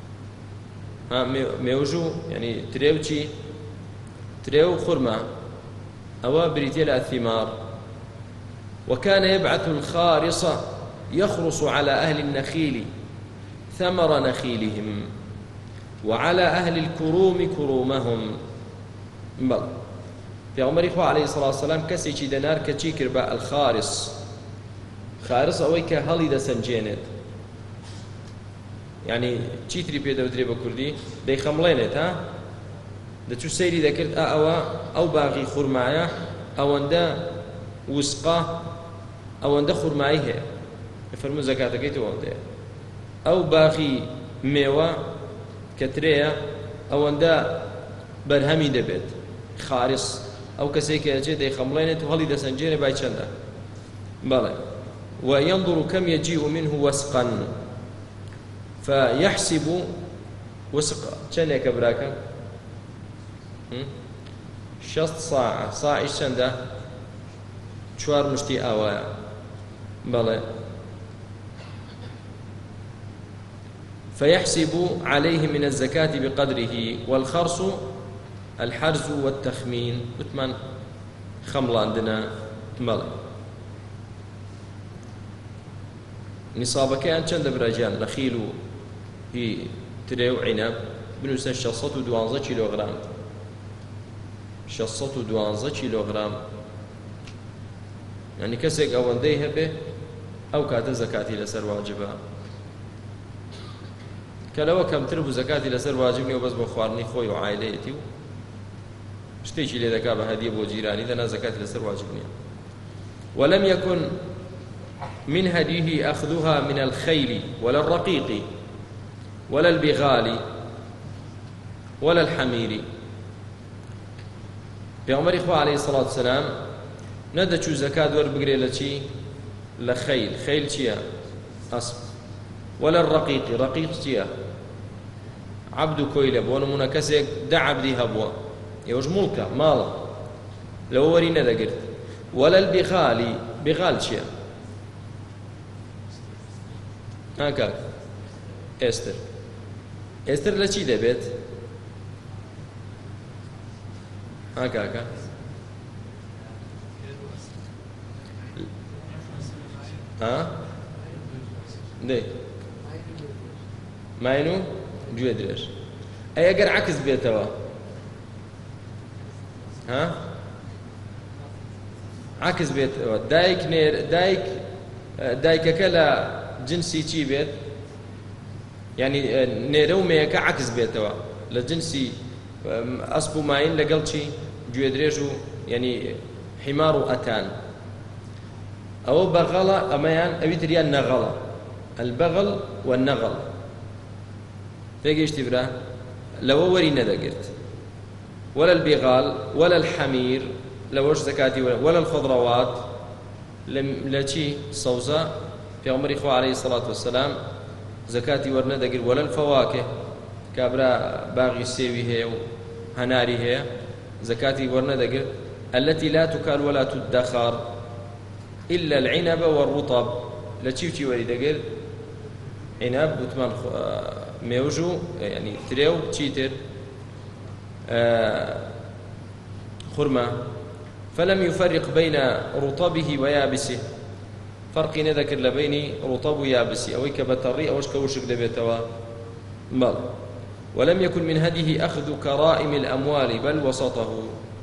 مێوژوو يعني ترێ و چی ترێ و خورما ئەوە بریتێ لە الثمار وكان يبعث الخارص يخرص على أهل النخيل ثمر نخيلهم وعلى أهل الكروم كرومهم بل في عمر إخوة عليه الصلاة والسلام كسي دنار كتشي كرباء الخارص خارص أويك هالي دا سنجينت يعني چیتری پێ دەوترێ بە کوردی دەیخەمڵێنێت ها دەچوو سەیری دەکرد ئەو باغی خورمایە ئەوەندە وسقا ئەوەندە خورمایی هەیە فەرموو زەکاتەکەی تۆ ئەوەندەیە ئەو باغی مێوە کە ترەیە ئەوەندە بەرهەمی دەبێت خارس ئەو کەسێک کە ئەچێت دەیخەمڵێنێت و هەڵی دەسەنجێنێ بای چەندە بەڵێ وينظر كم يجيء منه وسقا فيحسب وسق چەندێکە براکە 6 ساعة ساعیش چەندە 4 مشتی ئاوایە بەڵێ فيحسب عليه من الزكاة بقدره والخرص الحرز والتخمين وثمان خملاندنا بەڵێ نصابەکەیان چەندە براجان نەخیل و هی ترێ و عینەب بنووسن 612 کیلۆغرام 612 کیلۆغرام یعنی کەسێک ئەوەندەی هەبێ ئەو کاتە زەکاتی لەسەر واجبە کە لەوە کەمتر بوو زەکاتی لەسەر واجب نیە و بەس بۆ خواردنی خۆی و عایلەیەتی و شتێکی لێ دەکا بە هەدیە بۆ جیرانی دەنا زەکاتی لەسەر واجب نییە. ولم يكن من هديه أخذها من الخيل ولا الرقيق ولا البغال ولا الحمير. پیغمبر إخوة عليه الصلاة والسلام ندچو زكاة ور بگري لچي لخيل خيل چيا أصب ولا الرقيق رقيق چيا عبد كويلة بونمونا كسيك دع عبدي هبوا يوج ملكا مالا لو ورينا دقرت ولا البغال بغال چيا هكاك استر لچي دبيت هكاك دي ماينو جوێ درێژ ئەی ئەگەر عکس بێتەوە عکس بێتەوە دایکەکە لە جنسی چی بێت یعنی نێرە و مێیەکە عکس بێتەوە لە جنسی ئەسپ و ماین لەگەڵ چی گوێ درێژ و یعنی حیمار و ئەتان ئەوە بەغەڵە ئەمەیان ئەوی تریان نەغەڵە البەغڵ والنەغڵ تێگەیشتی برا لەوە وەری نەدەگرت ولا البغال ولا الحمير لەوەش زەکاتی ولا الخضروات لە چی سەوزە پێغەمبەری خوا عليه الصلاة والسلام زەکاتی وەرنەدەگرت ولا الفواكه کابرا باغی سێوی هەیە و هەناری هەیە زەکاتی وەرنەدەگرت التي لا تكال ولا تدخر إلا العنب والرطب لچی وەری دەگرت عنب وتمان مێوژ و يعني ترێو چیتر خرمة فلم يفرق بين رطبه ويابسه فرقي نذكر لبين رطب ويابسه أو كبتري أو كوشك دبيتوا بل ولم يكن من هديه أخذ كرائم الأموال بل وسطه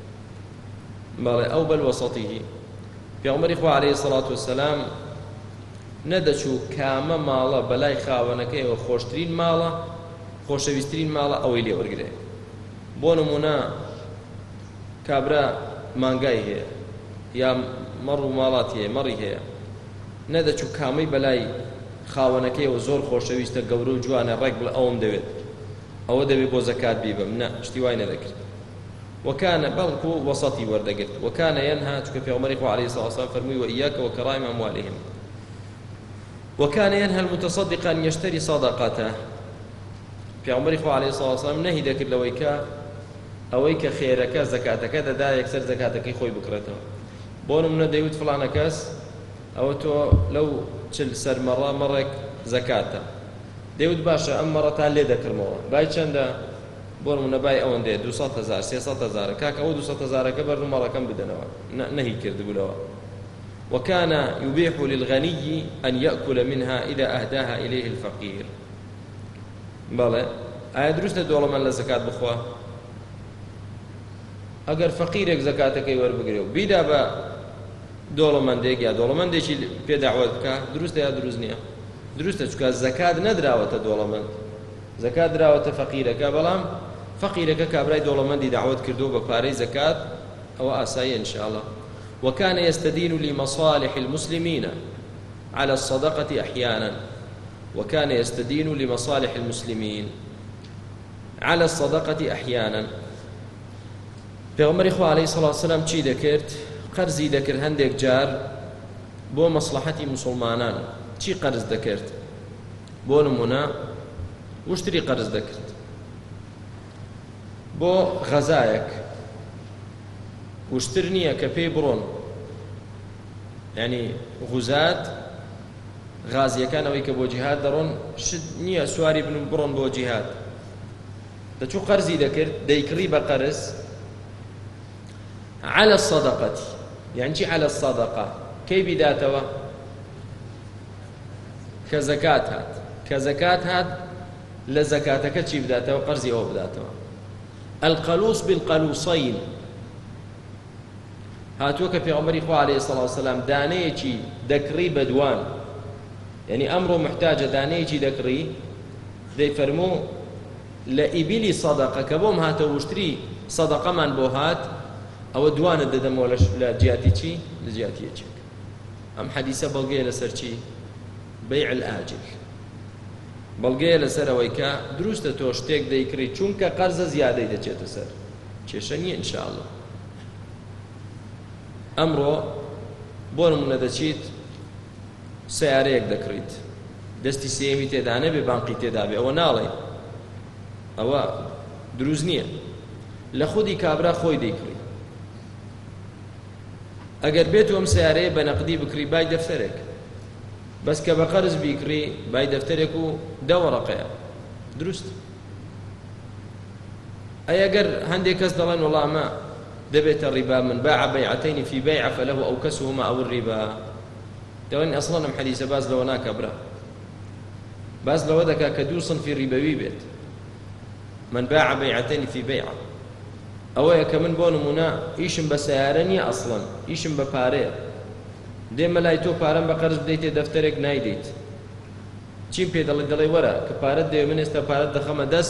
بل وسطه في عمر إخوة عليه الصلاة والسلام ندچو کامە ماڵە بەلای خاوەنەکەیەوە خۆشترین ماڵە خۆشەویستترین ماڵە ئەوەی لێ وەرگرێ بۆ نمونە کابرا مانگای هەیە یا مەڕ و ماڵات هەیە مەڕی هەیە نەدەچوو کامەی بەلای خاوەنەکەیەوە زۆر خۆشەویستە گەورە و جوانە ڕێک بڵێ ئەوم دەوێت ئەوە دەبێت بۆ زەکات بیبم نە شتی وای نەدەکرد وكان بلكو وسطي وردقت وكان ينهى في عمر عليه الصلاة والسلام فرمي وإياك وكرائم أموالهم وكان ينهى المتصدق أن يشتري صدقته في عمر عليه الصلاة والسلام نهي ذكر لويك خيرك زكاتك دا يكسر زكاتك خوي بكرته بون من داود فلان كاس أو تو لو تشل سر مرة زكاته داود باشا أمرتها لي ذكر مرة باي چنده بون من باي أون دي 200,000 300,000 كاك أو 200,000 كبر مرة كم بدنوا نهي كرد بلوا وكان يبيح للغني أن يأكل منها إذا أهداها إليه الفقير بله أدرسنا دولة من الزكاة بخوا أجر فقيرك زكاتك يوربقريو بيدا با دولة من ديك يا دولة من ديشي في دعوتك درست يا دروزنيا درست چونك الزكاة ندراوة دولة من زكاة دراوة فقيرك بلام فقيرك كابراي دولة من دي دعوت كردو بباري زكاة أو آسايا إن شاء الله وكان يستدين لمصالح المسلمين على الصدقة أحيانا وكان يستدين لمصالح المسلمين على الصدقة أحيانا پیغمبر إخوة عليه الصلاة والسلام چی دەکرد قەرزی دەکرد هەندێک جار بۆ مەصلحەتی مسلمانان چی قەرز دەکرد بۆ نمونە وشتری قەرز دەکرد بۆ غەزایەک وشتر نییە کە پێی بڕۆن یعنی غوزات غازیەکانەوەی کە بۆ جیهاد دەڕۆن شت نییە سواری بن بڕۆن بۆ جیهاد دەچوو قەرزی دەکرد دەیکڕی بە قەرز على الصدقة يعني شي على الصدقة كيف بداتوا كزكاة هات لە زەکاتەکە چی بداتەوە قەرزی ئەوە بداتەوە القەلوس بالقەلوسەین هاتووە کە پێغەمبەری خوا عەلەیهی سەڵات وسەلام دانەیەکی دەکڕی بە دوان یعنی ئەمڕۆ محتاجە دانەیەکی دەکڕی دەیفەرموو لە ئیبیلی سەدەقە کە بۆم هاتە وشتری سەدەقەمان بۆ هات ئەوە دوانت دەدەمەوە لە جیاتی چی؟ لە جیاتی یەکێک ئەم حەدیسە بەڵگەیە لەسەر چی؟ بەیع الئاجل بەڵگەیە لەسەر ئەوەی کە دروستە تۆ شتێک دەیکڕی چونکە قەرزە زیادەی دەچێتە سەر کێشە نییە ئینشاءالله ئەمڕۆ بۆ نمونە دەچیت سیارەیەک دەکڕیت دەستی سێمی تێدا نەبێ بانقی تێدا بێ ئەوە ناڵێ ئەوە دروست نییە لە خودی کابرا خۆی دەیکڕی ئەگەر بێت ئەم سیارەیە بە نەقدی بکڕی بای دەفتەرێک بەس کە بە قەرز بیکڕی بای دەفتەرێک و دەوەڕقەیە دروست ئەگەر هەندێک کەس دەڵێن وەڵامە دەبێتە ڕیبا من باع بيعتين في بيع فله أو كسهما أو الربا دەڵێن ئەسڵەن ئەم حەدیسە باز لەوە ناکە برا باز لەوە دەکا کە دوو صنفی ڕیبەوی بێت من باع بيعتين في بيع ئەوەیە کە من بۆ نمونە ئیشم بە سیارە نییە ئەسڵەن ئیشم بە پارەیە دێمە لای تۆ پارەم بە قەرز بدەیتێ دەفتەرێک نایدەیت چیم پێ دەڵێ وەرە کە پارەت دەوێ من ئێستا پارەت دەخەمە دەست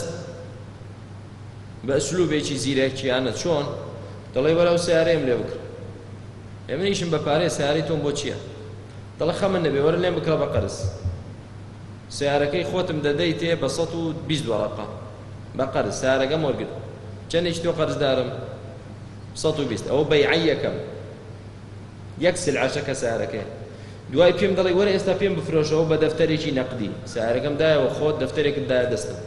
بە ئەسلوبێکی زیرەکیانە چۆن دەڵێ وەرە و سیارەیەم لێ بکڕ من ئیشم بە پارەیە سیارەی تۆم بۆ چییە دەڵێ خەمە نەبێ وەرە لێم بکڕە بە قەرز سیارەکەی خۆتم دەدەیتێ بە 120 وەرەقە بە قەرز سیارەکەم وەرگرت چەندێکی تۆ قەرزدارم 120 ئەوە بەیعەی یەکەم یەک سلعەشەکە سیارەکەی دوای پێم دەڵێ وەرە ئێستا پێم بفرۆشەوە بە دەفتەرێکی نەقدی سیارەکەم دایەوە خۆت دەفتەرێکت دایە دەستم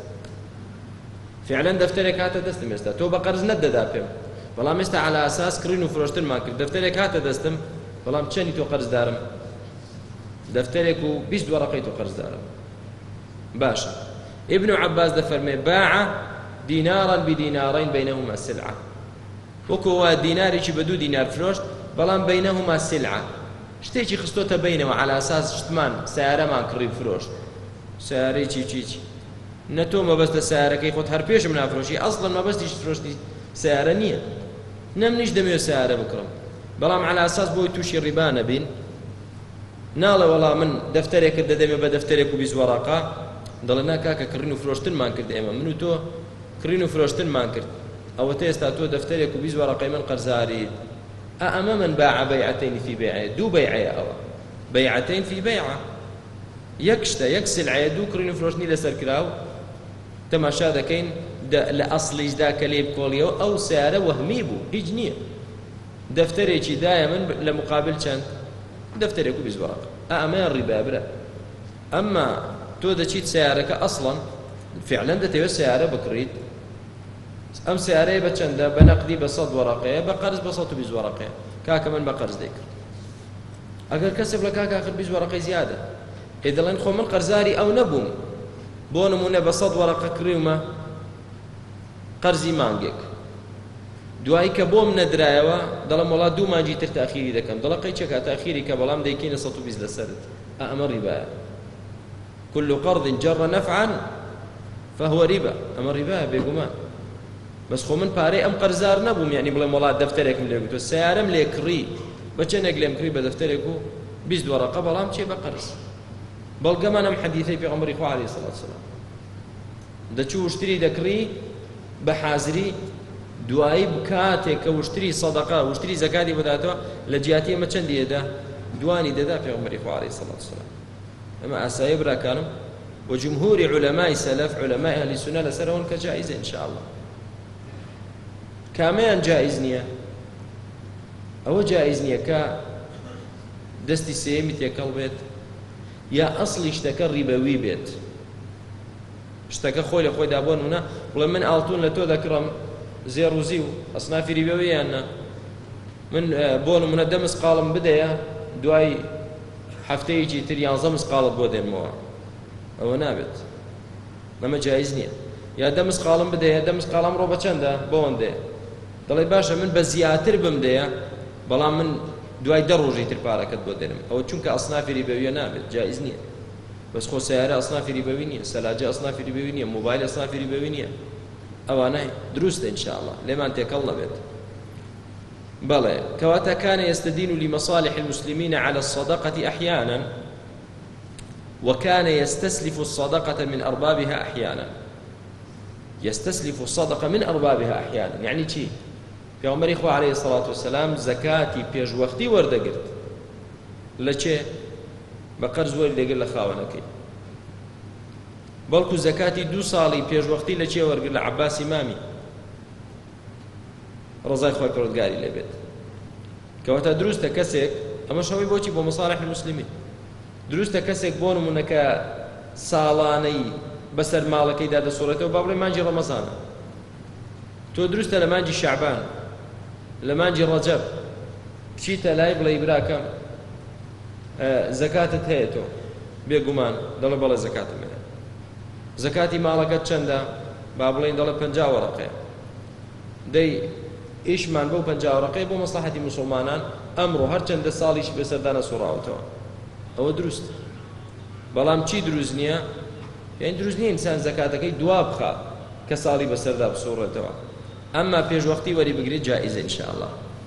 فعلا دەفتەرێک هاتە دەستم ئێستا تۆ بە قەرز نەتدەدا پێم بەڵام ئێستا على ئاساس کڕین و فرۆشتنمان کرد دەفتەرێک هاتە دەستم بەڵام چەندی تۆ قەرزدارم دەفتەرێک و 20 وەرەقەی تۆ قەرزدارم باشە ابن عباس دەفەرمێ باع دینارا بدینارین بینهما سلعة وەکو دینارێکی بە 2 دینار فرۆشت بەڵام بینهما سلعة شتێکی خستۆتە بینەوە على ئاساس شتمان سیارەمان کڕی فرۆشت سیارەی چی نە تۆ مەبەستە سیارەکەی خۆت هەر پێشم نافرۆشی ئەسڵەن مەبەستیش فرۆشتی سیارە نییە نەمنیش دەمێت سیارە بکڕم بەڵام على ئاساس بۆی تووشی ڕیبا نەبین ناڵێ وەڵام من دەفتەرێکت دەدەمێ بە دەفتەرێک و 20 وەرەقە دەڵێ نا کاکە کڕین و فرۆشتنمان کرد ئێمە من و تۆ کڕین و فرۆشتنمان کرد ئەوە تە ئێستا تۆ دەفتەرێک و 20 وەرەقەی من قەرزاریت ئەمە من باع بيعتين في بيع دوو بيعەیە ئەوە بيعتين في بيع یەک شتە یەک سلعەیە دوو کڕین و فرۆشتنی لەسەر کراو تەماشا دەکەین لە ئەسڵیشدا کە لێ بکۆڵیەوە ئەو سیارە وەهمی بوو هیچ نییە دەفتەرێکی دایە من لە مقابل چەند دەفتەرێک و 20 وەرەقە ئەمەیان ڕیبا برا ئەمما تۆ دەچیت سیارەکە ئەسڵەن فعلا دەتەوێت سیارە بکڕیت ئەم سیارەیە بە چەندە بە نەقدی بە 100 وەرەقەیە بە قەرز بە 120 وەرەقەیە کاکە من بە قەرز دەیکرد ئەگەر کەسێک لە کاکە آخر 20 وەرەقەی زیادە دەڵێن خۆ من قەرزاری ئەو نەبووم بۆ نمونە بە 100 وەرەقە کڕیومە قەرزی مانگێک دوایی کە بۆم نەدرایەوە دەڵێم وەڵا 2 مانگی تر تاخیری دەکەم دەڵێ قەی چەکە تاخیری کە بەڵام دەیکەینە 120 لەسەرت ئەمە ڕیبایە كل قرض جر نفعا فهو ربا ئەمە ڕیبایە بێگومان بەس خۆ من پارەی ئەم قەرزار نەبووم یعنی بڵێم وەڵا دەفتەرێکم لێ گوتووە سیارەم لێ کڕی بە چەندێک لێم کڕی بە دەفتەرێک و 20 وەرەقە بەڵام چێ بە قەرز بەڵگەمان ئەم حەدیثەی پێغەمبەری خوا عەلەیهی سەڵات وسەلام دەچوو وشتری دەکڕی بە حازری دوایی کاتێک کە وشتری سەدەقە وشتری زەکاتی بەداتەوە لە جیاتی ئەمە چەندی ئێدا دوانی دەدا پێغەمبەری خوا عەلەیهی سەڵات وسەلام ئەمە ئاساییە براکانم وجمهوری علەمای سەلەف علەمای ئەهلی سونە لەسەرەوەن کە جائیزە ئینشاءالله کامیان جائز نییە ئەوە جائز نییە کە دەستی سێمی تێکەڵ بێت یا ئەسڵی شتەکە ڕیبەوی بێت شتەکە خۆی لە خۆیدا بۆ نمونە بڵێ من ئاڵتون لە تۆ دەکڕم زێڕوزی و ئەسنافی ریبەوییانە من بۆ نمونە 10 مسقاڵم بدەیە دوای هەفتەیەکی تر 11 مسقاڵت بۆ دێمەوە ئەوە نابێت ئەمە جایز نییە یا 10 مسقاڵم بدەیە 10 مسقاڵم ڕۆ بە چەندە بۆوەندێ دەڵێ باشە من بە زیاتر بمدەیە بەڵام من دوای 10 ڕۆژی تر پارەکەت بۆ دێنم ئەوە چونکە ئەسنافی ریبەویە نابێت جایز نییە بەس خۆ سیارە ئەسنافی ریبەوی نییە، سەلاجە ئەسنافی ریبەوی نییە، مۆبایل ئەسنافی ریبەوی نییە، ئەوانە دروستە ئینشاءالله لێمان تێکەڵ نەبێت. بەڵێ کەواتە كان يستدين لمصالح المسلمين على الصدقة أحيانا وكان يستسلف الصدقة من أربابها أحيانا. يستسلف الصدقة من أربابها أحيانا يعني چی؟ پیغمبر خوا عليه الصلاة والسلام زكاتی پێش وەختی وەردەگرت لە چێ؟ بە قەرز وەری دەگرت لە خاوەنەکەی، بەڵکو زەکاتی 2 ساڵی پێش وەختی لە چێ وەرگرت؟ لە عەباسی مامی ڕزای خۆی پەروەردگاری لێبێت. کەواتە دروستە کەسێک، ئەمە شەوەی بۆچی بۆ مەصالح المسلمین، دروستە کەسێک بۆ نمونەکە ساڵانەی بەسەر ماڵەکەیدا دەسوڕێتەوە، با بڵێ مانجی ڕەمەزانە، تۆ دروستە لە مانجی شەعبان لە مانجی ڕەجەب بچیتە لای بڵێ براکەم زەکاتت هەیە، تۆ بێگومان دەڵێ بەڵێ زەکاتم هەیە، زەکاتی ماڵەکەت چەندە؟ با بڵێن دەڵێ 50 وەرەقەیە، دەی ئیشمان بەو 50 وەرەقەیە بۆ مەسلحەتی موسڵمانان ئەمڕۆ هەرچەندە ساڵیش بەسەردانە سوڕاوتەوە، ئەوە دروستە. بەڵام چی دروست نییە؟ یعنی دروست نییە ئینسان زەکاتەکەی دوا بخات کە ساڵی بەسەردا بسوڕێتەوە، ئەمما پێش وەختی وەری بگرێت جائزە ئینشاءالله.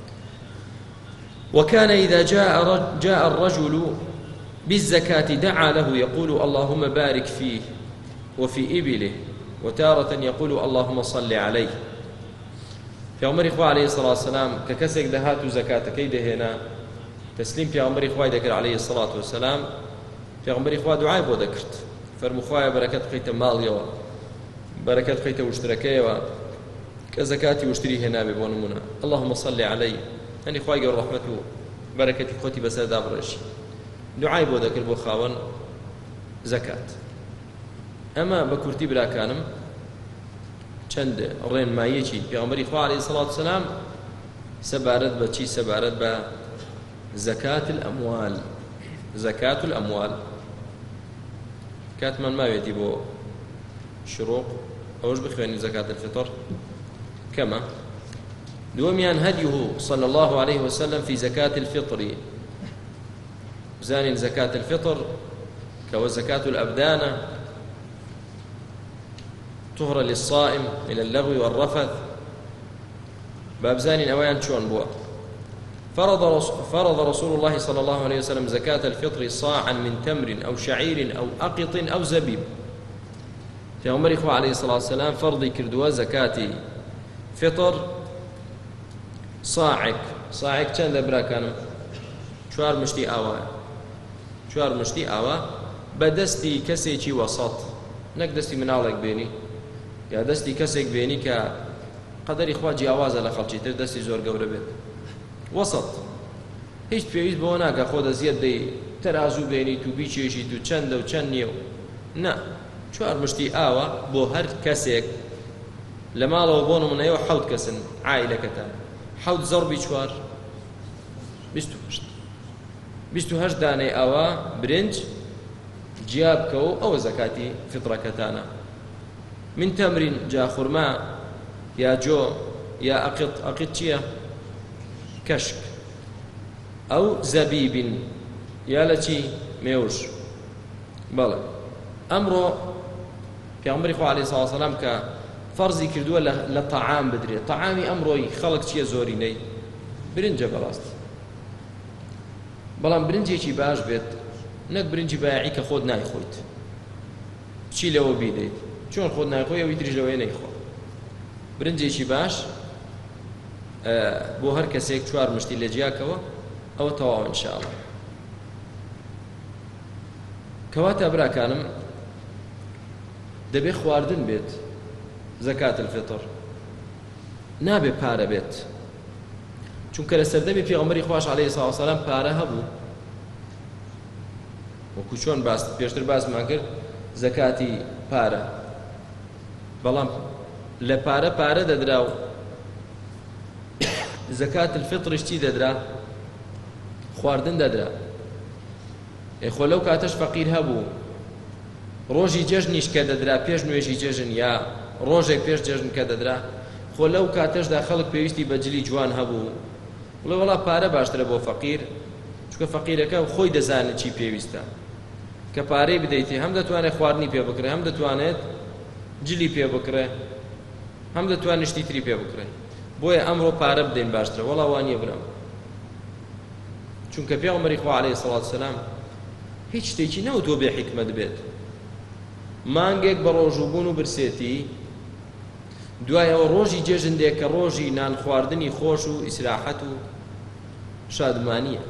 وكان إذا جاء الرجل بالزكاة دعا له يقول اللهم بارك فيه وفي إبله، وتارة يقول اللهم صل عليه. في عمر إخوة عليه الصلاة والسلام ككسك دهات زكاة كيده هنا تسليم في عمر إخوة ذكر عليه الصلاة والسلام، في عمر إخوة دعاء بو ذكرت فرمخوايا بركات خيت مال يوا بركات خيت واشتركيه كزكاتي واشتري هنا ببونمنا اللهم صل عليه، يعني خواهي رحمته بركة خوتي بسادة برش دعاي بو ذكر بو خاون زكاة. أما بكورتي بلا كانم چند رين مايشي في عمر إخوة عليه الصلاة والسلام سبارت بچي سبارت بزكاة الأموال. زكاة الأموال كاتمان ما يأتي بو شروق أوش بخواني زكاة الفطر كما دوميان هديه صلى الله عليه وسلم في زكاة الفطر، زان زكاة الفطر كو زكاة الأبدان طهرة للصائم من اللغو والرفث، باب زان أويان شون بوا. فرض رسول الله صلى الله عليه وسلم زكاة الفطر صاعا من تمر أو شعير أو أقط أو زبيب. في عمر إخوة عليه الصلاة والسلام فرضي كردوا زكاة فطر صاعك چند برا كانوا 4 مشتي آوا 4 مشتي آوا بدستي كسيكي وسط، نك دستي منالك بيني يا دستي كسيك بيني كقدر إخوة جياوازة لخلشي تر دستي زور قورة بيت وسط، هیچ پێویست بۆ ناکە خۆ دەزیەت دەی تەرازوو بێنیت و بیچێژیت و چەندە و چەند نییە و نا 4 مشتی ئاوە بۆ هەر کەسێک لە ماڵەوە بۆ نمونەیەوە 7 کەسن عائیلەکەتان 7 زەڕبی 4 28 دانەی ئاوا برنج جیا بکەوە ئەوە زەکاتی فطرەکەتانە. من تەمرین جا خورما یا جۆ یا ئەقیت چییە؟ كشك أو زبيب يا لتي ميوش بلى أمره في عمر عليه الصلاة والسلام كفرزي كردوه لطعام بدري طعامي أمره خلق شيء زوريني برنجة بلاست بلان برنجي شي باش بيت نك برنجي باعي كخود ناي خويت شي لو بيديت شون خود ناي خويا ويترج لو يناي خو برنجي شي باش بۆ هەر کەسێک 4 مشتی لە جیاکەوە ئەوە تەواو ئینشاءالله. کەواتە براکانم دەبێ خواردن بێت زەکات الفطر، نابێ پارە بێت، چونکە لە سەردەمی پێغەمبەری خوش عەلەیهی سڵاو وسەلام پارە هەبوو، وەکو چۆن پێشتر باسمان کرد زەکاتی پارە، بەڵام لە پارە دەدرا و زكاة الفطر اشتي ددرا خواردن ددرا خۆ لەو کاتەش فەقیر هەبوو ڕۆژی جەژنیش کە دەدرا پێش نوێژی جەژن یا ڕۆژێک پێش جەژن کە دەدرا خۆ لەو کاتەشدا خەڵک پێویستی بە جلی جوان هەبوو وڵێ وەڵا پارە باشترە بۆ فەقیر چونکە فەقیرەکە خۆی دەزانێت چی پێویستە کە پارەی بدەیتی هەم دەتوانێت خواردنی پێ بکڕێ هەم دەتوانێت جلی پێ بکڕێ هەم دەتوانێت شتی تری پێ بکڕێ بۆیە ئەمڕۆ پارە بدەین باشترە وەڵا وانییە برام چونکە پێغەمبەری خوا عەلەیهی سەڵات وسەلام هیچ شتێکی نەوتووە بێ حیکمەت بێت مانگێک بە ڕۆژوبوون و برسێتی دوای ئەوە ڕۆژی جێژندێک کە ڕۆژی نان خواردنی خۆش و ئیسراحەت و شادمانیە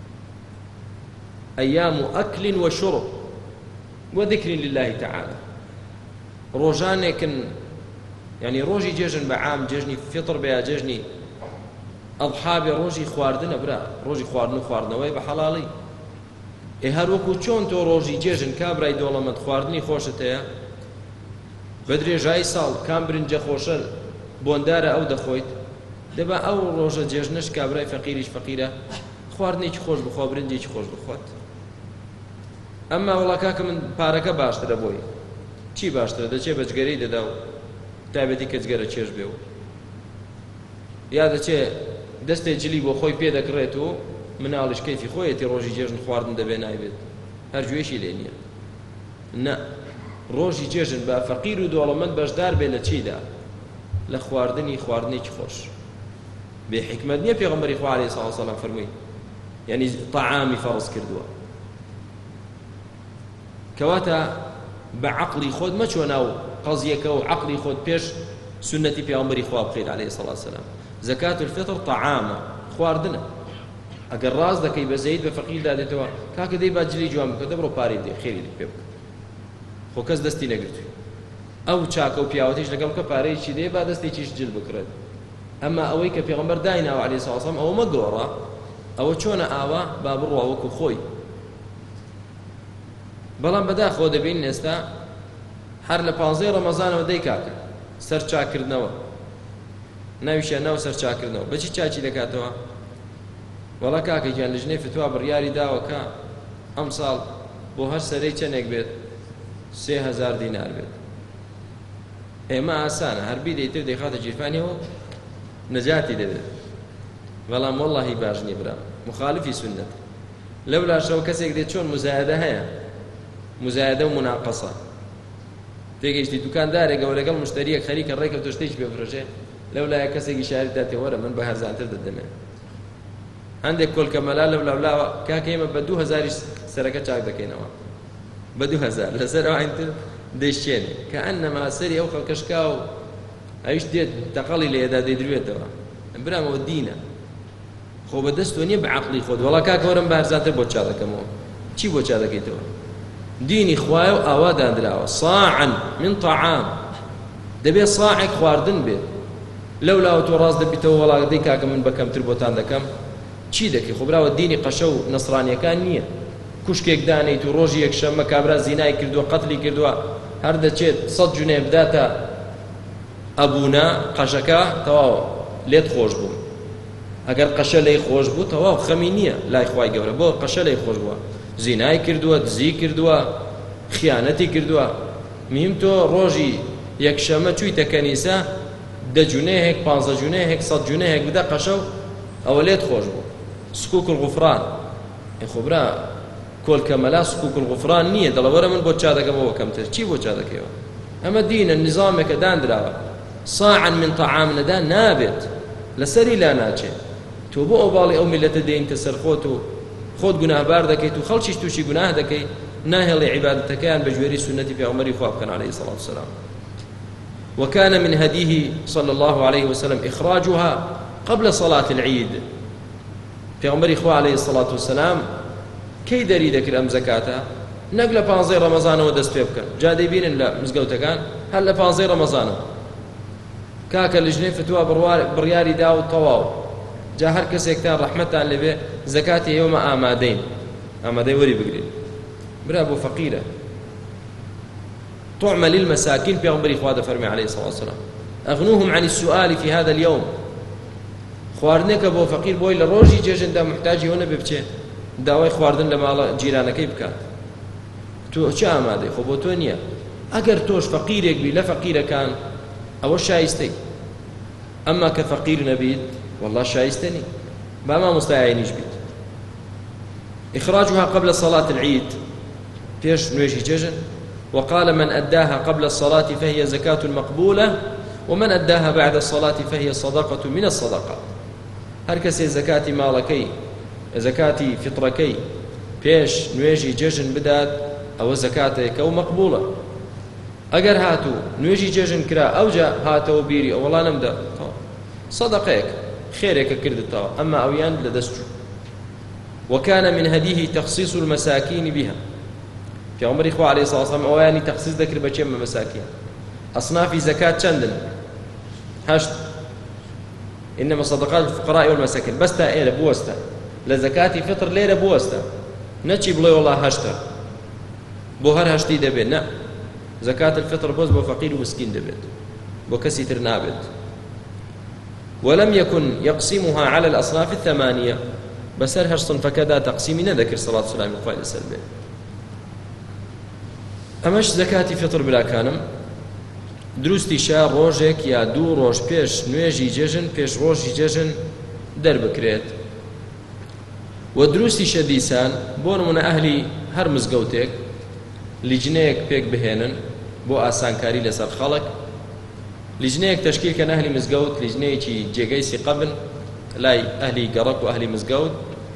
ئەیام ئەکل وشرب وذکر لله تعالى ڕۆژانێکن یعنی ڕۆژی جێژن بە عام جێژنی فطر بە یا جێژنی ئەضحا بێ ڕۆژی خواردنە برا ڕۆژی خواردن و خواردنەوەی بە حەڵاڵی هەر وەکو چۆن تۆ ڕۆژی جێژن کابرای دۆڵەمەند خواردنی خۆشت هەیە بە درێژایی ساڵ کام برنجە خۆشە بۆندارە ئەو دەخۆیت دەبا ئەو ڕۆژە جێژنش کابرای فەقیریش فەقیرە خواردنێکی خۆش بخوا برنجێکی خۆش بخوات ئەمما وەڵا کاکە من پارەکە باشترە بۆی چی باشترە دەچێ بەجگەرەی دەدا و تایبەتی کە جگەرە چێژ بێ و یا دەچێ دەستێ جلی بۆ خۆی پێ دەکڕێت و مناڵش کەیفی خۆیەتی ڕۆژی جێژن خواردن دەبێ نایبێت هەر گوێشی لێ نییە نە ڕۆژی جێژن بە فەقیر و دۆڵەمەند بەشدار بێ لە چیدا لە خواردنێکی خۆش بێ حیکمەت نییە پێغەمبەری خوا عەلەیهی سەڵات وسەلام فەرمووی یعنی طعامی فەرز کردووە کەواتە بە عەقڵی خۆت مەچۆ ناو قەزیەکە و عەقڵی خۆت پێش سنەتی پێغەمبەری خوا بخەیت عەلەیهی سەڵات وسەلام زەکات الفطر طعامە خواردنە ئەگەر ڕاز دەکەی بە زەید بە فەقیر دادێتەوە کاکە دەی با جلی جوان بکە دەبڕۆ پارەی بدەی خێری پێ بکە خۆ کەس دەستی نەگرتووی ئەو چاکە و پیاوەتیش لەگەڵ کە پارەیەکی دێ با دەستێکیش جل بکرێت ئەمما ئەوەی کە پێغەمبەر دایناوە عەلەیهی سەڵات وسەلام ئەوە مەگۆڕە ئەوە چۆنە ئاوا با بڕوا وەکو خۆی بەڵام بەداخەوە دەبین ئێستا هەر لە 15 ڕەمەزانەوە دەی کاکە سەر چاکردنەوە ناویشە ناو سەر چاکردنەوە بەچی چاکی دەکاتەوە وەڵا کاکەیان لە ژنەی فتوا بڕیاری داوەکە ئەم ساڵ بۆ هەر سەرەی چەندێک بێت 3000 دینار بێت ئێمە ئاسانە هەر بیدەیتر دەیخاتە جیرفانیەوە نەجاتی دەبێت بەڵام وەڵڵاهی باش نییە برا مخالفی سنەت لەولاشەوە کەسێک دێت چۆن مزایدە هەیە مزایدە و مناقەسە تێگەیشتی دوکاندارێکە و لەگەڵ مشتریەک خەریکە ڕێکە تۆ شتێکی پێفرۆشێ لەولایە کەسێکی شاری داتێ وەرە من بە هەرزانتر دەدەمێ هەندێک کۆلکە مەلا لەولاولاوە کاکە ئێمە بە 2000 سەرەکە چاک دەکەینەوە بە 2000 لەسەر ئەوانتر دەیشتێنێ کە ئەنەما سەری ئەو خەڵکەشکا و ئەویش دێت تەقەڵی لێدا دەیدروێتەوە برامەوە دینە خۆ بەدەست تۆ نییە بە عەقڵی خۆت وەڵا کاکە وەرم بە هەرزانتر بۆ چا دەکەمەوە چی بۆ چا دەکەیتەوە دینی خوایە و ئاوا دانراوە صاعا من طعام دەبێت صاعێک خواردن بێت لەولاوە تۆ ڕاست دەبیتەوە وەڵا دەی کاکە من بەکەمتر بۆتان دەکەم چی دەکەی خۆ براوە دینی قەشە و نەسڕانیەکان نییە کوشکێک دانیت و ڕۆژی یەکشەممە کابرا زینای کردووە قەتلی کردووە هەر دەچێت 100 جونێ بداتە ئەبوونا قەشەکە تەواو لێت خۆش بوو ئەگەر قەشە لێی خۆش بوو تەواو خەمی نییە لای خوای گەورە بۆ قەشە لێی خۆش بووە زینای کردووە دزی کردووە خیانەتی کردووە میم تۆ ڕۆژی یەکشەممە چوویتە کەنیسە 10 جونەیەک 15 جونەیەک 100 جونەیەک بدە قەشە و ئەوە لێت خۆش بوو سکوک الغفران خۆبرا کۆلکە مەلا سکوک الغفران نییە دەڵە وەرە من بۆ چا دەکەمەوە کەمتر چی بۆ چا دەکەیەوە ئەمە دینە نظامێکە دانراوە صاعا من طعام نەدا نابێت لەسەری لا ناچێت تۆ بۆ ئەو باڵی ئەو میلەتە دێنتە سەر خۆت و خۆت گوناهبار دەکەیت و خەڵکیش تووشی گوناه دەکەی ناهێڵی عیبادەتەکەیان بە گوێرەی سنەتی پێغەمبەری خوا بکەن عەلەیهی سەڵات وسەلام وكان من هديه صلى الله عليه وسلم إخراجها قبل صلاة العيد پێغەمبەری خوا عەلەیهی الصلاة والسلام کەی دەری دەکرد ئەم زەکاتە نەک لە 15 ڕەمەزانەوە دەست پێ بکەن جا دەیبینن لە مزگەوتەکان هەر لە 15 ڕەمەزانەوە کاکە لە ژنەی فتوا بڕیاری دا و تەواو جا هەر کەسێکتان ڕەحمەتتان لەبێ زەکاتی ئێوەمە ئامادەین ئامادەی وەری بگرین برا بۆ فەقیرە طعم للمساكين پێغەمبەری خوا دەفەرمێ عەلەیهی الصلاة والسلام أغنوهم عن السؤال في هذا اليوم خواردنێکە بۆ فەقیر بۆی لە ڕۆژی جێژندا محتاجی ئەوە نەبێ بچێ داوای خواردن لە ماڵە جیرانەکەی بکات تۆ چ ئامادەی خۆ بۆ تۆ نییە ئەگەر تۆش فەقیرێک بی لە فەقیرەکان ئەوە شایستەی ئەمما کە فەقیر نەبیت والله شایستە نی با مامۆستای عینیش بیت إخراجها قبل صلاة العيد بيش نويجي جيجن. وقال من أداها قبل الصلاة فهي زكاة مقبولة ومن أداها بعد الصلاة فهي صدقة من الصدقات. هر کەسێ زەکاتی ماڵەکەی زەکاتی فیتڕەکەی پێش نوێژی جێژن بدات ئەوە زەکاتێکە و مەقبوڵە. ئەگەر هاتوو نوێژی جێژن کرا ئەوجا هاتەوە بیری ئەوڵا نەمدا صدقەیەک خێرێکە کردتەوە ئەمما ئەویان لە دەستچوو. وكان من هديه تخصيص المساكين بها. في عمر إخوة عليه الصلاة والسلام أواني تخصيص ذكر بچم مساكين أصناف زكاة چندن 8 إنما صدقات الفقراء والمساكين بس تا إيه بوستا لزكاة فطر ليلة بوستا نتشي بلي والله 8 بو هر 8 دبيت نا زكاة الفطر بوز بو فقير ومسكين دبيت بو كسي ترنابت. ولم يكن يقسمها على الأصناف الثمانية بس هر صنف كذا تقسيم نذكر صلاة السلام القائل السلبي. ئەمەش زەکاتی فطر براکانم دروستیشە ڕۆژێک یا دوو ڕۆژ پێش نوێژی جێژن پێش ڕۆژی جێژن دەربکرێت و دروستیشە دیسان بۆ نمونە ئەهلی هەر مزگەوتێک لیجنەیەک پێک بهێنن بۆ ئاسانکاری لەسەر خەڵک لیجنەیەک تەشکیلکەن ئەهلی مزگەوت لیجنەیەکی جێگەی سیقەبن لای ئەهلی گەڕەک و ئەهلی مزگەوت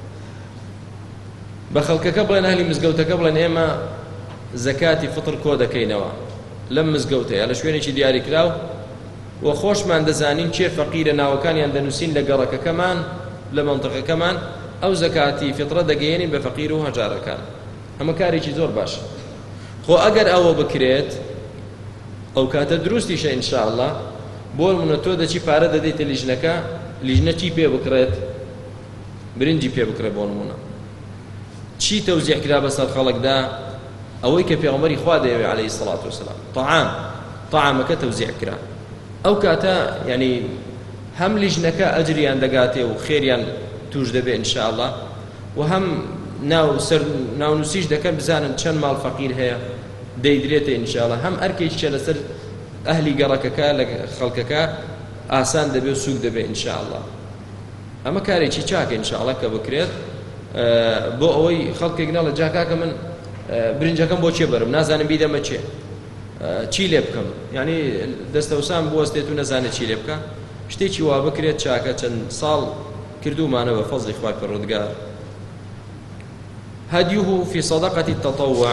بە خەڵکەکە بڵێن ئەهلی مزگەوتەکە بڵێن ئێمە زەکاتی فطر کۆ دەکەینەوە لەم مزگەوتەیە لە شوێنێکی دیاری کراو و خۆشمان دەزانین چێ فەقیرە ناوەکانیان دەنووسین لە گەڕەکەکەمان لە مەنتەقەکەمان ئەو زەکاتی فطرە دەگەیەنین بە فەقیر و هەژارەکان. ئەمە کارێکی زۆر باشە. خۆ ئەگەر ئەوە بکرێت ئەو کاتە دروستیشە ئینشاءالله بۆ نمونە تۆ دەچی پارە دەدەیتە لیژنەکە لیژنە چی پێ بکڕێت برنجی پێ بکڕێت بۆ نمونە چی تەوزیع کرا بەسەر خەڵکدا ئەوەی کە پێغەمبەری خوا دەیەوێ عەلەیهی سەڵات وەسەلام طعامەکە تەوزیع کرا ئەو کاتە یعنی هەم لیژنەکە ئەجریان دەگاتێ و خێریان توش دەبێ ئینشاءالله و هەم ناونووسیش دەکەن بزانن چەند ماڵ فەقیر هەیە دەیدرێتە ئینشاءالله هەم ئەرکێکیشە لەسەر ئەهلی گەڕەکەکە لە خەڵکەکە ئاسان دەبێ و سووک دەبێ ئینشاءالله. ئەمە کارێکی چاکە ئینشاءالله کە بکرێت بۆ ئەوەی خەڵکێک ناڵە جاکاکە من برنجەکەم بۆ چێ بەرم نازانم بیدەمە چێ چی لێ بکەم یعنی دەستەوسان بوەستێت و نەزانێت چی لێ بکە شتێکی وا بکرێت چاکە چەند ساڵ کردومانەوە فەزڵی خوای پەروەردگار. هديه في صدقة التطوع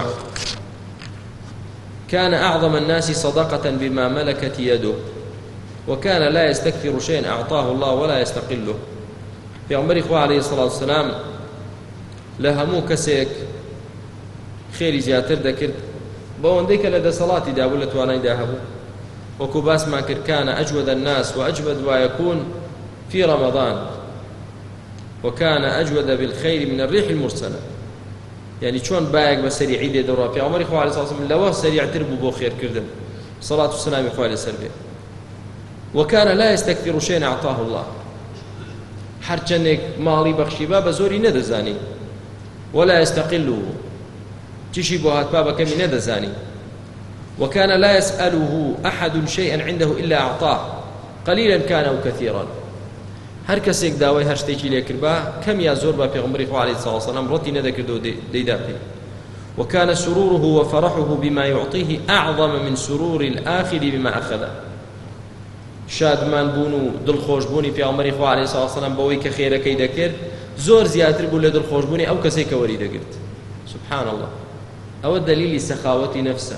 كان أعظم الناس صدقة بما ملكت يده وكان لا يستكثر شيئا أعطاه الله ولا يستقله. في عمر إخوة عليه الصلاة والسلام لهمو كسيك خيري زياتر دكرت بونديك لدى صلاة دابولة وانا داهبو وكباس ما كان أجود الناس وأجود ويكون في رمضان وكان أجود بالخير من الريح المرسلة. يعني شون بايق بسريع عيد دورا في عمر إخوة عليه الصلاة والسلام لو سريع تربو بو خير كردم صلاة والسلام إخوة عليه السلام. وكان لا يستكثر شيء أعطاه الله حرجنك مالي بخشي باب زوري ندزاني ولا يستقله تشي بوهات بابا كمي ندزاني. وكان لا يسأله أحد شيئا عنده إلا أعطاه قليلا كان أو كثيرا. هر کەسێک داوای هەر شتێکی لێکربا کەم یا زۆر بە پێغەمبەری خوا عەلەیهی سەڵات وسەلام ڕەتی نەدەکردەوە دەیدا پێی. وكان سروره وفرحه بما يعطيه أعظم من سرور الآخر بما أخذه. شادمان بوون و دڵخۆشبوونی پێغەمبەری خوا عەلەیهی سەڵات وسەلام بەوەی کە خێرەکەی دەکرد زۆر زیاتر بوو لە دڵخۆشبوونی ئەو کەسێک کە وەری دەگرت. سبحان الله ئەوە دلیلی سەخاوەتی نەفسە.